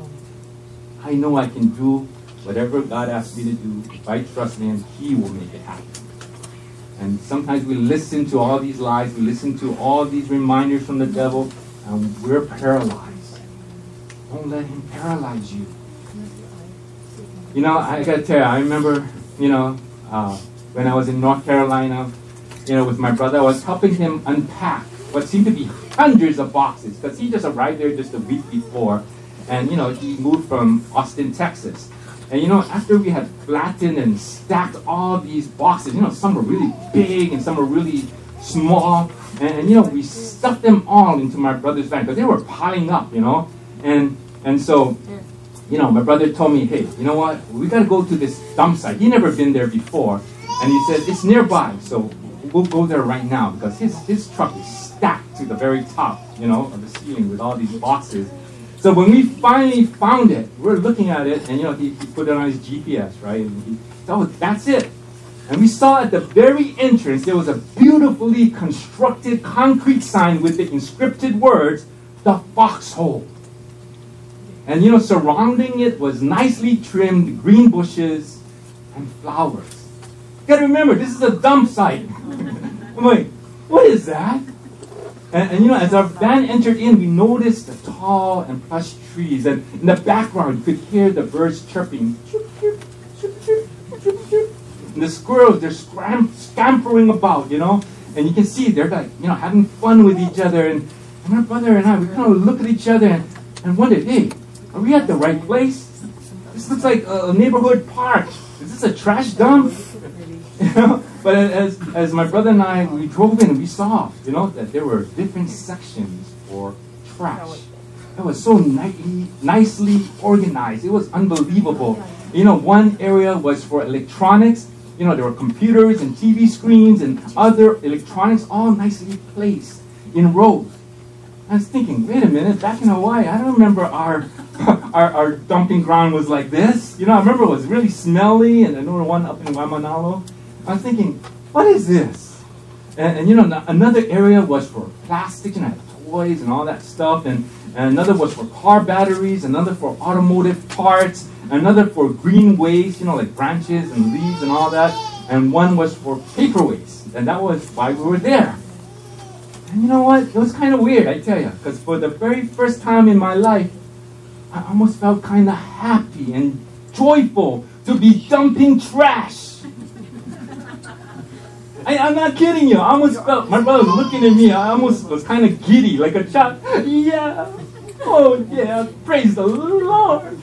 I know I can do whatever God asks me to do. If I trust Him, He will make it happen. And sometimes we listen to all these lies, we listen to all these reminders from the devil, and we're paralyzed. Don't let him paralyze you. You know, I gotta tell you, I remember, you know, uh, when I was in North Carolina, you know, with my brother, I was helping him unpack what seemed to be hundreds of boxes, because he just arrived there just a week before, and, you know, he moved from Austin, Texas. And, you know, after we had flattened and stacked all these boxes, you know, some were really big and some were really small, and, and you know, we stuffed them all into my brother's van, because they were piling up, you know, and, and so, you know, my brother told me, hey, you know what, we got to go to this dump site. He never been there before, and he said, it's nearby, so we'll go there right now, because his, his truck is stacked to the very top, you know, of the ceiling with all these boxes. So when we finally found it, we're looking at it, and, you know, he, he put it on his G P S, right, and he said, oh, that's it. And we saw at the very entrance, there was a beautifully constructed concrete sign with the inscripted words, the Foxhole. And, you know, surrounding it was nicely trimmed green bushes and flowers. You gotta remember, this is a dump site. I'm like, what is that? And, and, you know, as our van entered in, we noticed the tall and plush trees. And in the background, you could hear the birds chirping. Chirp, chirp, chirp, chirp, chirp, chirp. And the squirrels, they're scram- scampering about, you know. And you can see they're like, you know, having fun with each other. And, and my brother and I, we kind of look at each other and, and wondered, hey, are we at the right place? This looks like a neighborhood park. Is this a trash dump? You know? But as as my brother and I, we drove in and we saw, you know, that there were different sections for trash. It was so ni- nicely organized. It was unbelievable. You know, one area was for electronics. You know, there were computers and T V screens and other electronics all nicely placed in rows. I was thinking, wait a minute, back in Hawaii, I don't remember our, our our dumping ground was like this. You know, I remember it was really smelly, and I know the one up in Waimanalo. I was thinking, what is this? And, and you know, another area was for plastic, you know, toys and all that stuff, and, and another was for car batteries, another for automotive parts, another for green waste, you know, like branches and leaves and all that, and one was for paper waste, and that was why we were there. And you know what? It was kind of weird, I tell you, because for the very first time in my life, I almost felt kind of happy and joyful to be dumping trash. I, I'm not kidding you. I almost felt, my brother was looking at me, I almost was kind of giddy, like a child. Yeah, oh yeah, praise the Lord.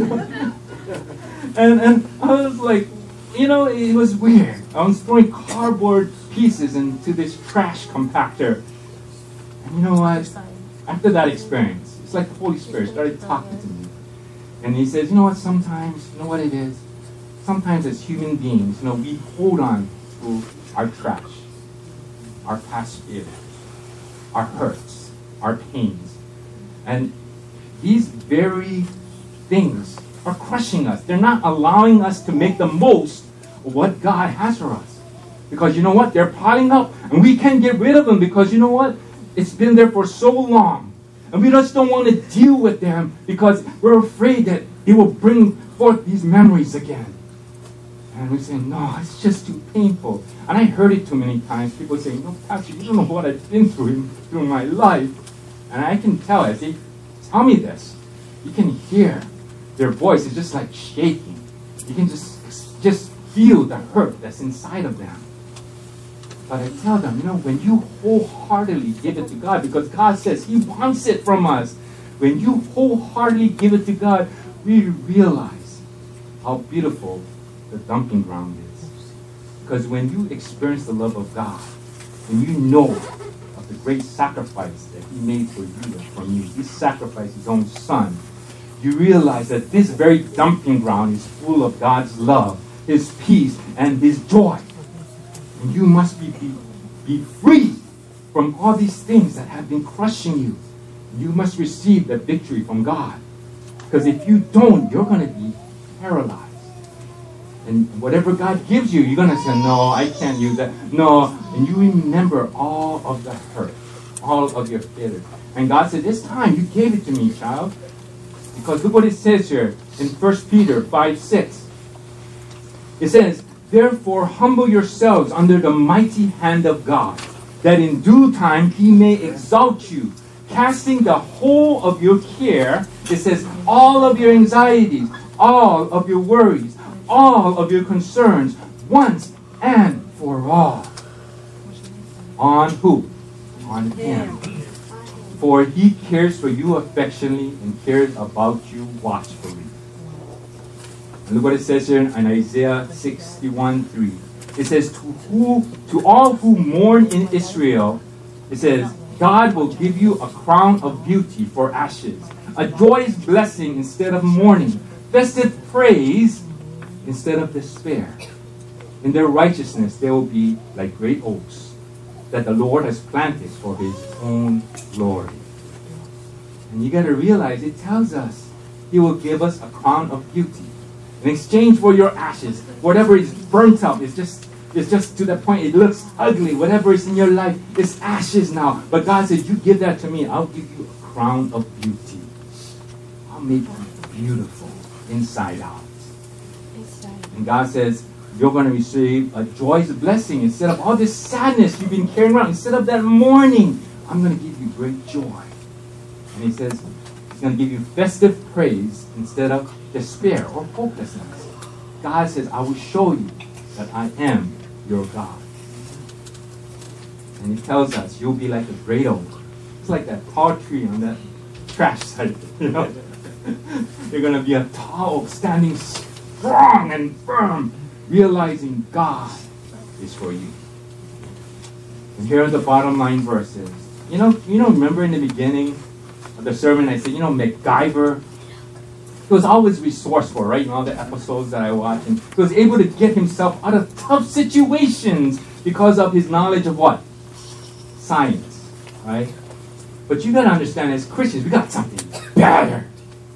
and, and I was like, you know, it was weird. I was throwing cardboard pieces into this trash compactor. And you know what? After that experience, it's like the Holy Spirit started talking to me. And He says, you know what, sometimes, you know what it is? Sometimes as human beings, you know, we hold on to our trash, our past fears, our hurts, our pains. And these very things are crushing us. They're not allowing us to make the most of what God has for us. Because you know what? They're piling up, and we can't get rid of them because you know what? It's been there for so long. And we just don't want to deal with them because we're afraid that it will bring forth these memories again. And we say, no, it's just too painful. And I heard it too many times. People say, no, Pastor, you don't know what I've been through in, through my life. And I can tell as they tell me this, you can hear their voice is just like shaking. You can just, just feel the hurt that's inside of them. But I tell them, you know, when you wholeheartedly give it to God, because God says He wants it from us, when you wholeheartedly give it to God, we realize how beautiful the dumping ground is. Because when you experience the love of God, and you know of the great sacrifice that He made for you and from you, He sacrificed His own Son, you realize that this very dumping ground is full of God's love, His peace, and His joy. And you must be, be, be free from all these things that have been crushing you. You must receive the victory from God. Because if you don't, you're going to be paralyzed. And whatever God gives you, you're going to say, no, I can't use that. No. And you remember all of the hurt, all of your failures. And God said, this time you gave it to me, child. Because look what it says here in First Peter five six. It says, therefore humble yourselves under the mighty hand of God, that in due time he may exalt you, casting the whole of your care, it says, all of your anxieties, all of your worries, all of your concerns, once and for all. On who? On him. For he cares for you affectionately and cares about you watchfully. And look what it says here in Isaiah sixty-one three. It says, to who, to all who mourn in Israel, it says, God will give you a crown of beauty for ashes, a joyous blessing instead of mourning, festive praise instead of despair. In their righteousness they will be like great oaks that the Lord has planted for his own glory. And you got to realize it tells us he will give us a crown of beauty. In exchange for your ashes, whatever is burnt up is just, is just to the point it looks ugly. Whatever is in your life is ashes now. But God said, you give that to me, I'll give you a crown of beauty. I'll make you beautiful inside out. And God says, you're going to receive a joyous blessing. Instead of all this sadness you've been carrying around, instead of that mourning, I'm going to give you great joy. And he says, he's going to give you festive praise instead of despair or hopelessness. God says, I will show you that I am your God. And he tells us, you'll be like a great oak. It's like that tall tree on that trash site, you know. You're going to be a tall oak, standing strong and firm, realizing God is for you. And here are the bottom line verses. You know, you know, remember in the beginning of the sermon I said, you know, MacGyver, he was always resourceful, right? In all the episodes that I watched. And he was able to get himself out of tough situations because of his knowledge of what? Science, right? But you got to understand, as Christians, we got something better.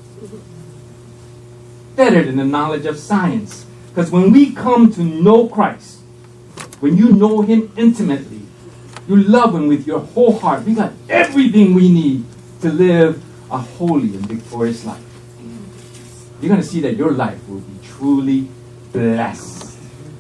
Better than the knowledge of science. Because when we come to know Christ, when you know him intimately, you love him with your whole heart, we got everything we need to live a holy and victorious life. You're going to see that your life will be truly blessed.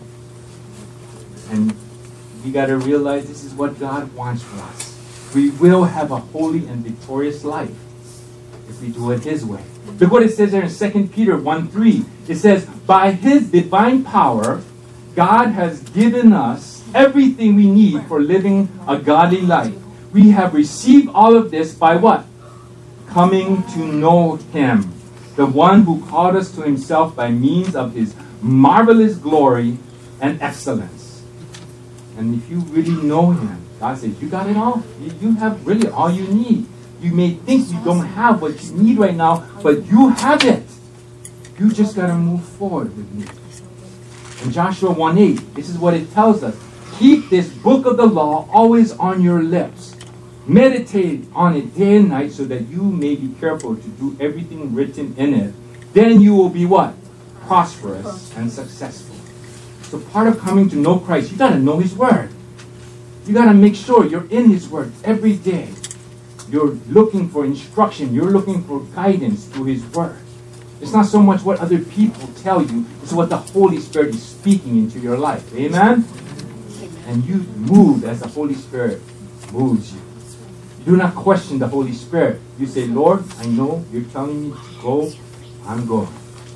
And we got to realize this is what God wants for us. We will have a holy and victorious life if we do it his way. Look what it says there in Second Peter one three. It says, by his divine power, God has given us everything we need for living a godly life. We have received all of this by what? Coming to know him, the one who called us to himself by means of his marvelous glory and excellence. And if you really know him, God says, you got it all. You, you have really all you need. You may think you don't have what you need right now, but you have it. You just got to move forward with me. In Joshua one eight, this is what it tells us. Keep this book of the law always on your lips. Meditate on it day and night so that you may be careful to do everything written in it. Then you will be what? Prosperous and successful. So part of coming to know Christ, you got to know his word. You got to make sure you're in his word every day. You're looking for instruction. You're looking for guidance through his word. It's not so much what other people tell you. It's what the Holy Spirit is speaking into your life. Amen? And you move as the Holy Spirit moves you. You do not question the Holy Spirit. You say, Lord, I know you're telling me to go. I'm going.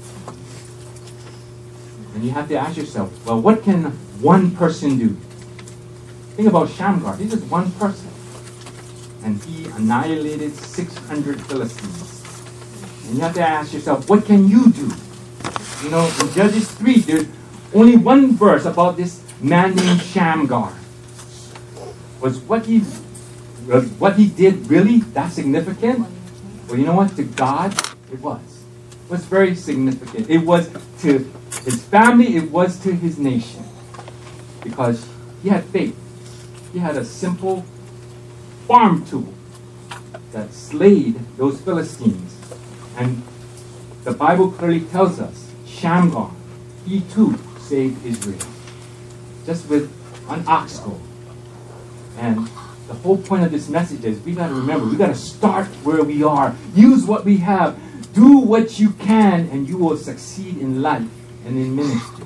And you have to ask yourself, well, what can one person do? Think about Shamgar. He's just one person. And he annihilated six hundred Philistines. And you have to ask yourself, what can you do? You know, in Judges three, there's only one verse about this man named Shamgar. Was what he, what he did really that significant? Well, you know what? To God, it was. It was very significant. It was to his family. It was to his nation. Because he had faith. He had a simple farm tool that slayed those Philistines. And the Bible clearly tells us, Shamgar, he too saved Israel. Just with an ox goad. And the whole point of this message is we got to remember, we got to start where we are. Use what we have. Do what you can, and you will succeed in life and in ministry.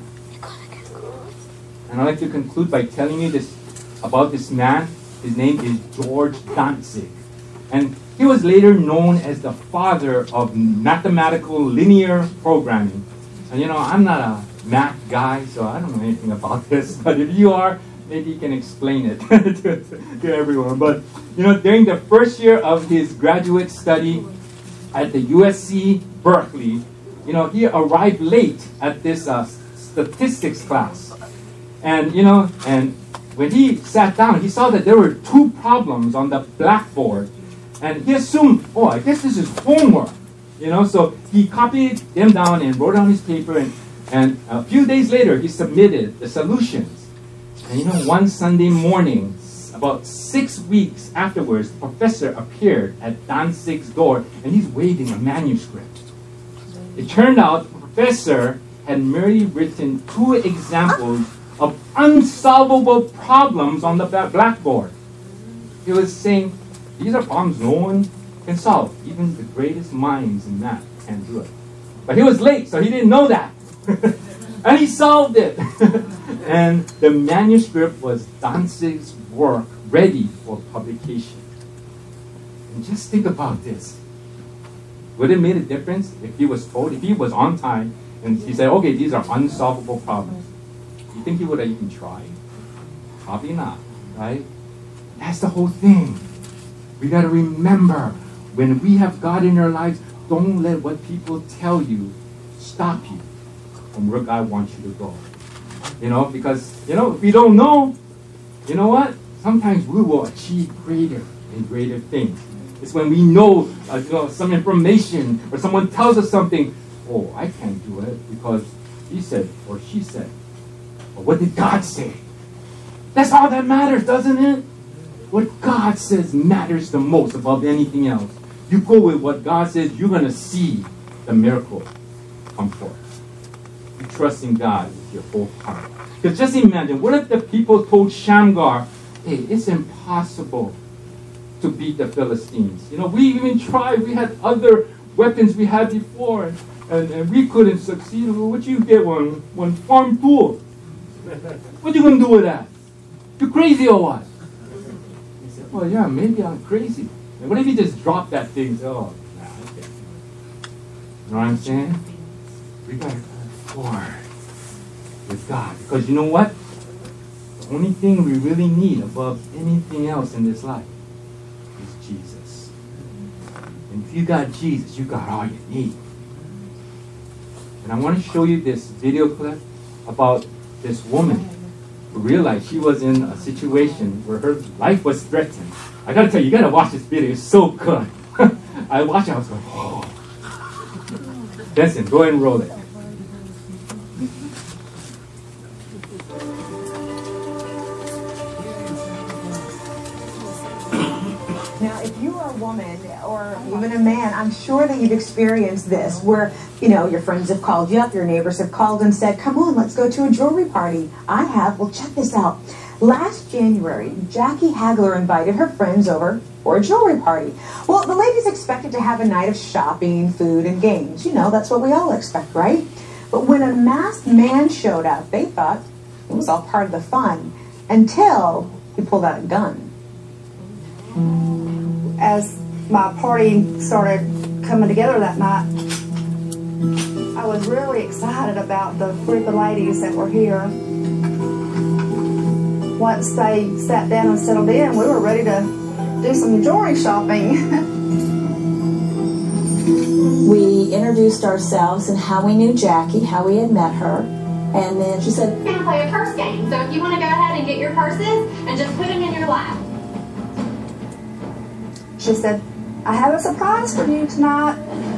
And I'd like to conclude by telling you this about this man. His name is George Dantzig. And he was later known as the father of mathematical linear programming. And you know, I'm not a math guy, so I don't know anything about this. But if you are, maybe you can explain it to, to everyone. But you know, during the first year of his graduate study at the U S C Berkeley, you know, he arrived late at this uh, statistics class. And you know, and when he sat down, he saw that there were two problems on the blackboard. And he assumed, oh, I guess this is homework. You know, so he copied them down and wrote on his paper. And, and a few days later, he submitted the solutions. And you know, one Sunday morning, about six weeks afterwards, the professor appeared at Dantzig's door, and he's waving a manuscript. It turned out the professor had merely written two examples of unsolvable problems on the blackboard. He was saying, these are problems no one can solve. Even the greatest minds in math can't do it. But he was late, so he didn't know that. And he solved it. And the manuscript was Dantzig's work ready for publication. And just think about this. Would it have made a difference if he was told, if he was on time, and he said, okay, these are unsolvable problems? You think he would have even tried? Probably not, right? That's the whole thing. We got to remember, when we have God in our lives, don't let what people tell you stop you from where God wants you to go. You know, because, you know, if we don't know, you know what? Sometimes we will achieve greater and greater things. It's when we know, uh, you know, some information or someone tells us something, oh, I can't do it because he said or she said. But what did God say? That's all that matters, doesn't it? What God says matters the most above anything else. You go with what God says, you're going to see the miracle come forth. You trust in God with your whole heart. Because just imagine, what if the people told Shamgar, hey, it's impossible to beat the Philistines. You know, we even tried. We had other weapons we had before, and, and we couldn't succeed. What you get, one, one farm tool? What you going to do with that? You crazy or what? Well, yeah, maybe I'm crazy. And what if you just drop that thing? Oh, nah, okay. You know what I'm saying? We got to go forward with God. Because you know what? The only thing we really need above anything else in this life is Jesus. And if you got Jesus, you got all you need. And I want to show you this video clip about this woman who realized she was in a situation where her life was threatened. I gotta tell you, you gotta watch this video. It's so good. I watched it, I was going, oh. Benson, go ahead and roll it. Now, if you are a woman or even a man, I'm sure that you've experienced this where, you know, your friends have called you up, your neighbors have called and said, come on, let's go to a jewelry party. I have. Well, check this out. Last January, Jackie Hagler invited her friends over for a jewelry party. Well, the ladies expected to have a night of shopping, food, and games. You know, that's what we all expect, right? But when a masked man showed up, they thought it was all part of the fun until he pulled out a gun. As my party started coming together that night, I was really excited about the group of ladies that were here. Once they sat down and settled in, we were ready to do some jewelry shopping. We introduced ourselves and how we knew Jackie, how we had met her, and then she said, we're going to play a purse game, so if you want to go ahead and get your purses and just put them in your lap. She said, I have a surprise for you tonight.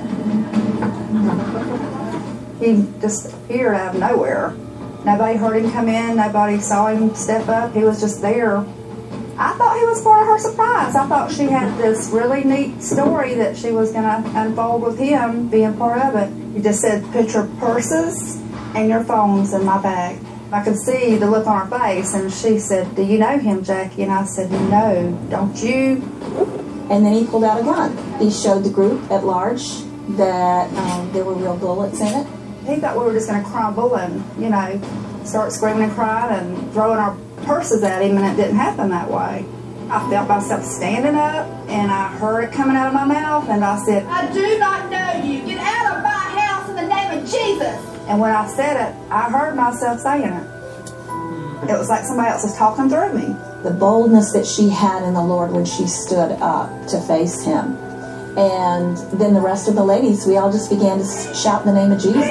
He just appeared out of nowhere. Nobody heard him come in. Nobody saw him step up. He was just there. I thought he was part of her surprise. I thought she had this really neat story that she was going to unfold with him being part of it. He just said, put your purses and your phones in my bag. I could see the look on her face, and she said, "Do you know him, Jackie?" And I said, "No, don't you?" And then he pulled out a gun. He showed the group at large that um, there were real bullets in it. He thought we were just going to crumble and, you know, start screaming and crying and throwing our purses at him, and it didn't happen that way. I felt myself standing up, and I heard it coming out of my mouth, and I said, "I do not know you. Get out of my house in the name of Jesus." And when I said it, I heard myself saying it. It was like somebody else was talking through me. The boldness that she had in the Lord when she stood up to face him. And then the rest of the ladies, we all just began to shout in the name of Jesus.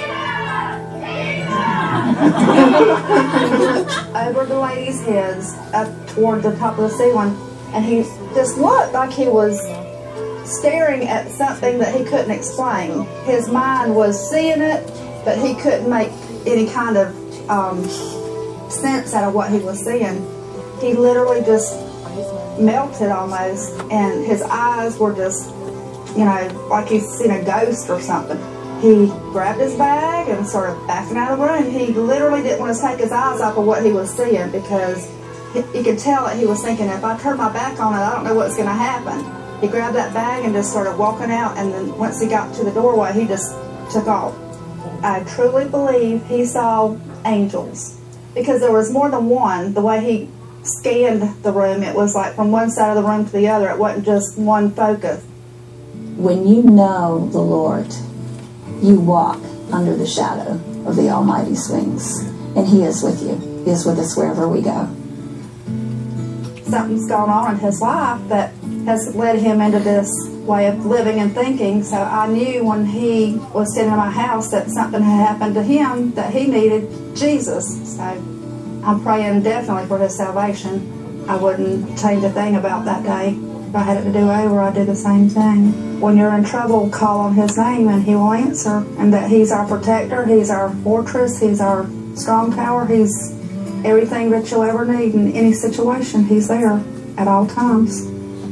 Over the ladies' heads, up toward the top of the ceiling, and he just looked like he was staring at something that he couldn't explain. His mind was seeing it, but he couldn't make any kind of um, sense out of what he was seeing. He literally just melted almost, and his eyes were just, you know, like he's seen a ghost or something. He grabbed his bag and started backing out of the room. He literally didn't want to take his eyes off of what he was seeing, because he, you could tell that he was thinking, if I turn my back on it, I don't know what's going to happen. He grabbed that bag and just started walking out, and then once he got to the doorway, he just took off. I truly believe he saw angels, because there was more than one. The way he scanned the room, it was like from one side of the room to the other. It wasn't just one focus. When you know the Lord, you walk under the shadow of the Almighty's wings, and He is with you. He is with us wherever we go. Something's gone on in his life that has led him into this way of living and thinking. So I knew when he was sitting in my house that something had happened to him, that he needed Jesus. So I'm praying definitely for his salvation. I wouldn't change a thing about that day. If I had it to do over, I'd do the same thing. When you're in trouble, call on his name and he will answer. And that he's our protector, he's our fortress, he's our strong tower, he's everything that you'll ever need in any situation. He's there at all times.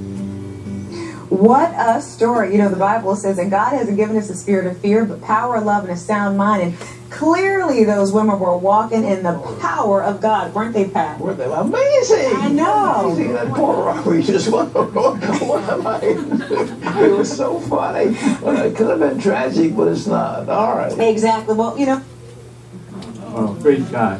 What a story. You know, the Bible says that God hasn't given us a spirit of fear, but power, love, and a sound mind. And clearly those women were walking in the power of God, weren't they, Pat? Were they amazing? I know. Amazing. That poor Robbie just went, what am I going to do? It was so funny. Well, it could have been tragic, but it's not. All right. Exactly. Well, you know. Oh, praise God.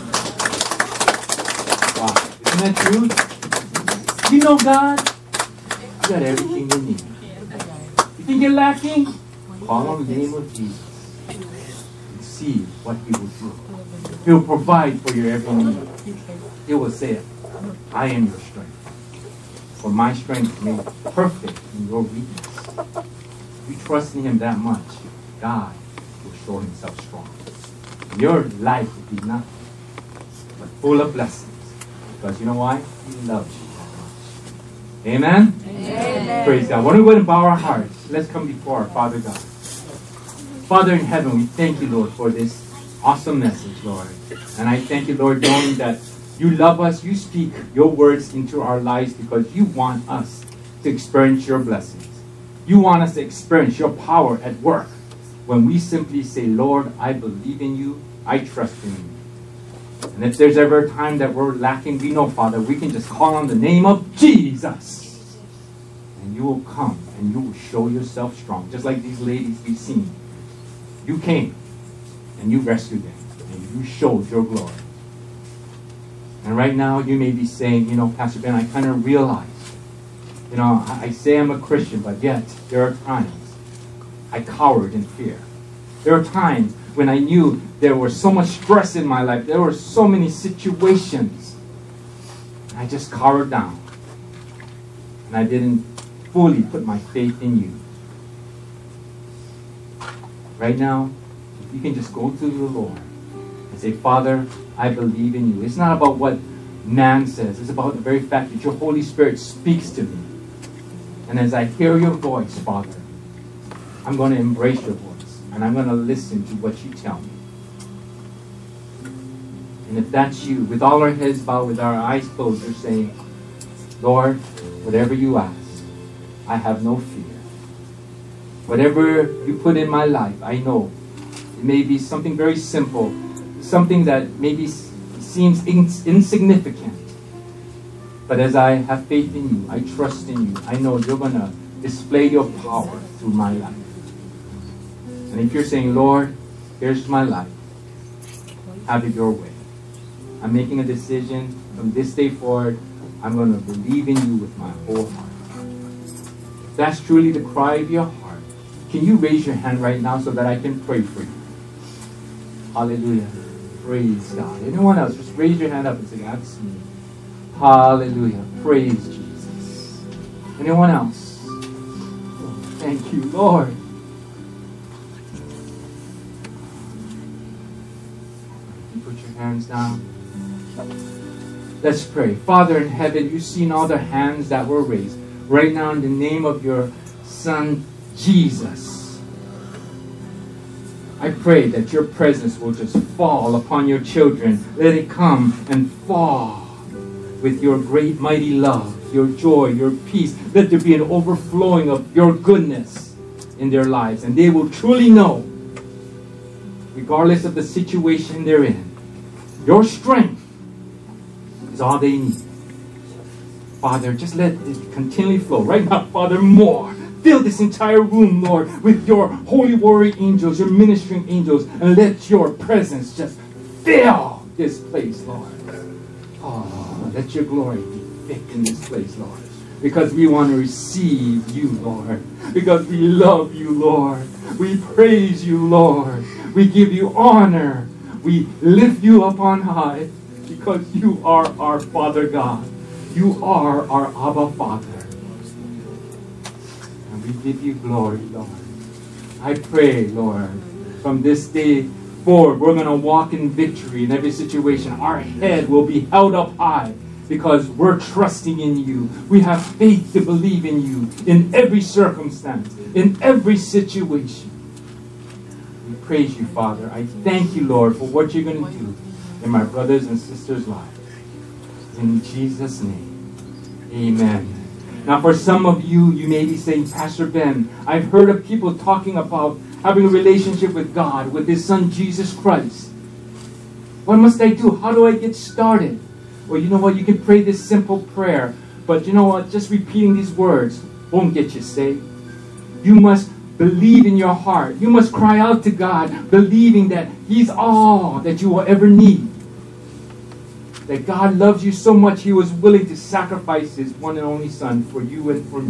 Wow. Isn't that true? You know God? You got everything you need. You think you're lacking? Call on the name of Jesus and see what He will do. He will provide for your every need. He will say, I am your strength. For my strength is made perfect in your weakness. If you trust in Him that much, God will show Himself strong. Your life will be nothing but full of blessings. Because you know why? He loves you that much. Amen? Amen. Praise God. Why don't we go and bow our hearts? Let's come before our Father God. Father in heaven, we thank you, Lord, for this awesome message, Lord. And I thank you, Lord, knowing that you love us, you speak your words into our lives because you want us to experience your blessings. You want us to experience your power at work when we simply say, Lord, I believe in you, I trust in you. And if there's ever a time that we're lacking, we know, Father, we can just call on the name of Jesus. And you will come and you will show yourself strong. Just like these ladies we've seen. You came and you rescued them. And you showed your glory. And right now you may be saying, you know, Pastor Ben, I kind of realize, you know, I, I say I'm a Christian, but yet there are times I cowered in fear. There are times when I knew there was so much stress in my life. There were so many situations. I just cowered down. And I didn't fully put my faith in you. Right now, if you can just go to the Lord and say, Father, I believe in you. It's not about what man says. It's about the very fact that your Holy Spirit speaks to me. And as I hear your voice, Father, I'm going to embrace your voice. And I'm going to listen to what you tell me. And if that's you, with all our heads bowed, with our eyes closed, you're saying, Lord, whatever you ask, I have no fear. Whatever you put in my life, I know. It may be something very simple, something that maybe seems ins- insignificant. But as I have faith in you, I trust in you, I know you're going to display your power through my life. And if you're saying, Lord, here's my life, have it your way. I'm making a decision from this day forward. I'm going to believe in you with my whole heart. If that's truly the cry of your heart, can you raise your hand right now so that I can pray for you? Hallelujah. Praise God. Anyone else? Just raise your hand up and say, that's me. Hallelujah. Praise Jesus. Anyone else? Oh, thank you, Lord. You put your hands down. Let's pray. Father in heaven, you've seen all the hands that were raised. Right now, in the name of your Son, Jesus, I pray that your presence will just fall upon your children. Let it come and fall with your great mighty love, your joy, your peace. Let there be an overflowing of your goodness in their lives. And they will truly know, regardless of the situation they're in, your strength is all they need. Father, just let it continually flow. Right now, Father, more. Fill this entire room, Lord, with your holy warrior angels, your ministering angels, and let your presence just fill this place, Lord. Oh, let your glory be thick in this place, Lord. Because we want to receive you, Lord. Because we love you, Lord. We praise you, Lord. We give you honor. We lift you up on high. Because you are our Father God. You are our Abba Father. And we give you glory, Lord. I pray, Lord, from this day forward, we're going to walk in victory in every situation. Our head will be held up high because we're trusting in you. We have faith to believe in you in every circumstance, in every situation. We praise you, Father. I thank you, Lord, for what you're going to do in my brothers and sisters' lives. In Jesus' name, amen. Now for some of you, you may be saying, Pastor Ben, I've heard of people talking about having a relationship with God, with His Son, Jesus Christ. What must I do? How do I get started? Well, you know what? You can pray this simple prayer. But you know what? Just repeating these words won't get you saved. You must believe in your heart. You must cry out to God, believing that He's all that you will ever need. That God loves you so much, He was willing to sacrifice His one and only Son for you and for me.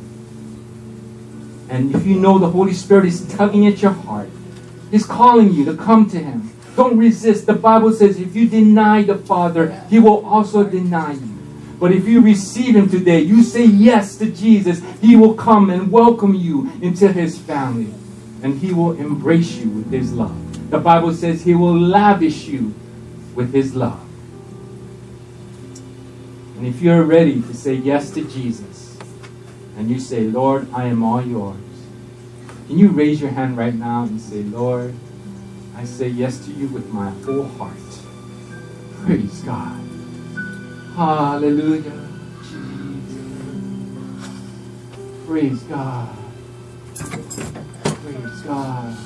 And if you know the Holy Spirit is tugging at your heart, He's calling you to come to Him. Don't resist. The Bible says if you deny the Father, He will also deny you. But if you receive Him today, you say yes to Jesus, He will come and welcome you into His family. And He will embrace you with His love. The Bible says He will lavish you with His love. And if you're ready to say yes to Jesus, and you say, Lord, I am all yours, can you raise your hand right now and say, Lord, I say yes to you with my whole heart. Praise God. Hallelujah. Jesus. Praise God. Praise God.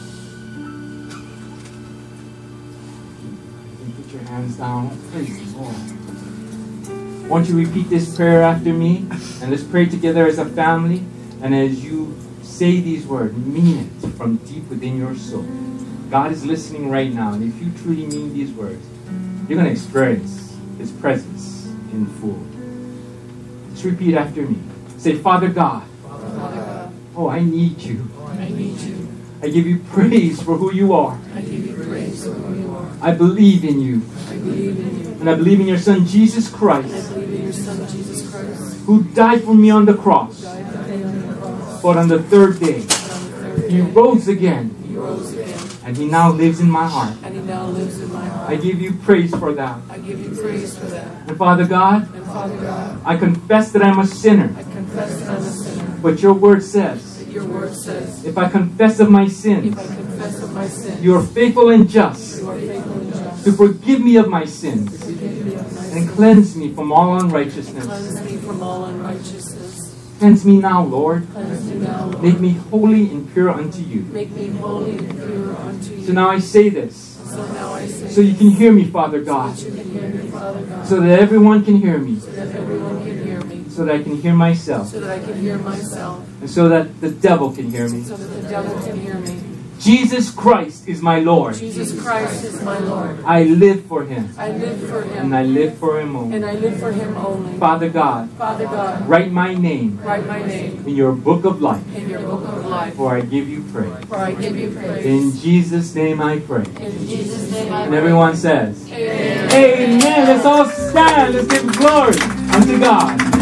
You can put your hands down. Praise the Lord. Won't you repeat this prayer after me? And let's pray together as a family. And as you say these words, mean it from deep within your soul. God is listening right now. And if you truly mean these words, you're going to experience His presence in full. Let's repeat after me. Say, Father God, Father God. Oh, I need you. Oh, I need you. I give you praise for who you are. I give you praise for who you are. I believe in you. I believe in you. And I believe in your Son, Jesus Christ. I believe in your Son, Jesus Christ. Who died for me on the cross. Who died for me on the cross. But on the third day, But on the third He day, rose again. He rose again. And He now lives in my heart. And He now lives in my heart. I give you praise for that. I give you praise for that. And Father God, And Father God, I confess that I'm a sinner. I confess that I'm a sinner. But your word says, That your word says, if I confess of my sins, if I confess of my sins, you are faithful and just you are faithful and just to forgive me of my sins to forgive me of my and sins cleanse me from all and unrighteousness. cleanse me from all unrighteousness. Cleanse me now, Lord. Cleanse me now, Lord. Make me holy and pure unto you. Make me holy and pure unto you. So now I say this, So now I say, so you can hear me, Father God, you can hear me, Father God, so that everyone can hear me, so that everyone can hear me, so that I can hear myself, so that I can hear myself, and so that the devil can hear me. so that the devil can hear me. Jesus Christ is my Lord. Jesus Christ is my Lord. I live for Him, I live for Him, and I live for Him only. and I live for Him only. Father God, Father God, write my name write my name in your book of life, in your book of life, for I give you praise. for I give you praise. In Jesus' name I pray. In Jesus' name I And pray. everyone says, Amen. Amen. Let's all stand. Let's give glory unto God.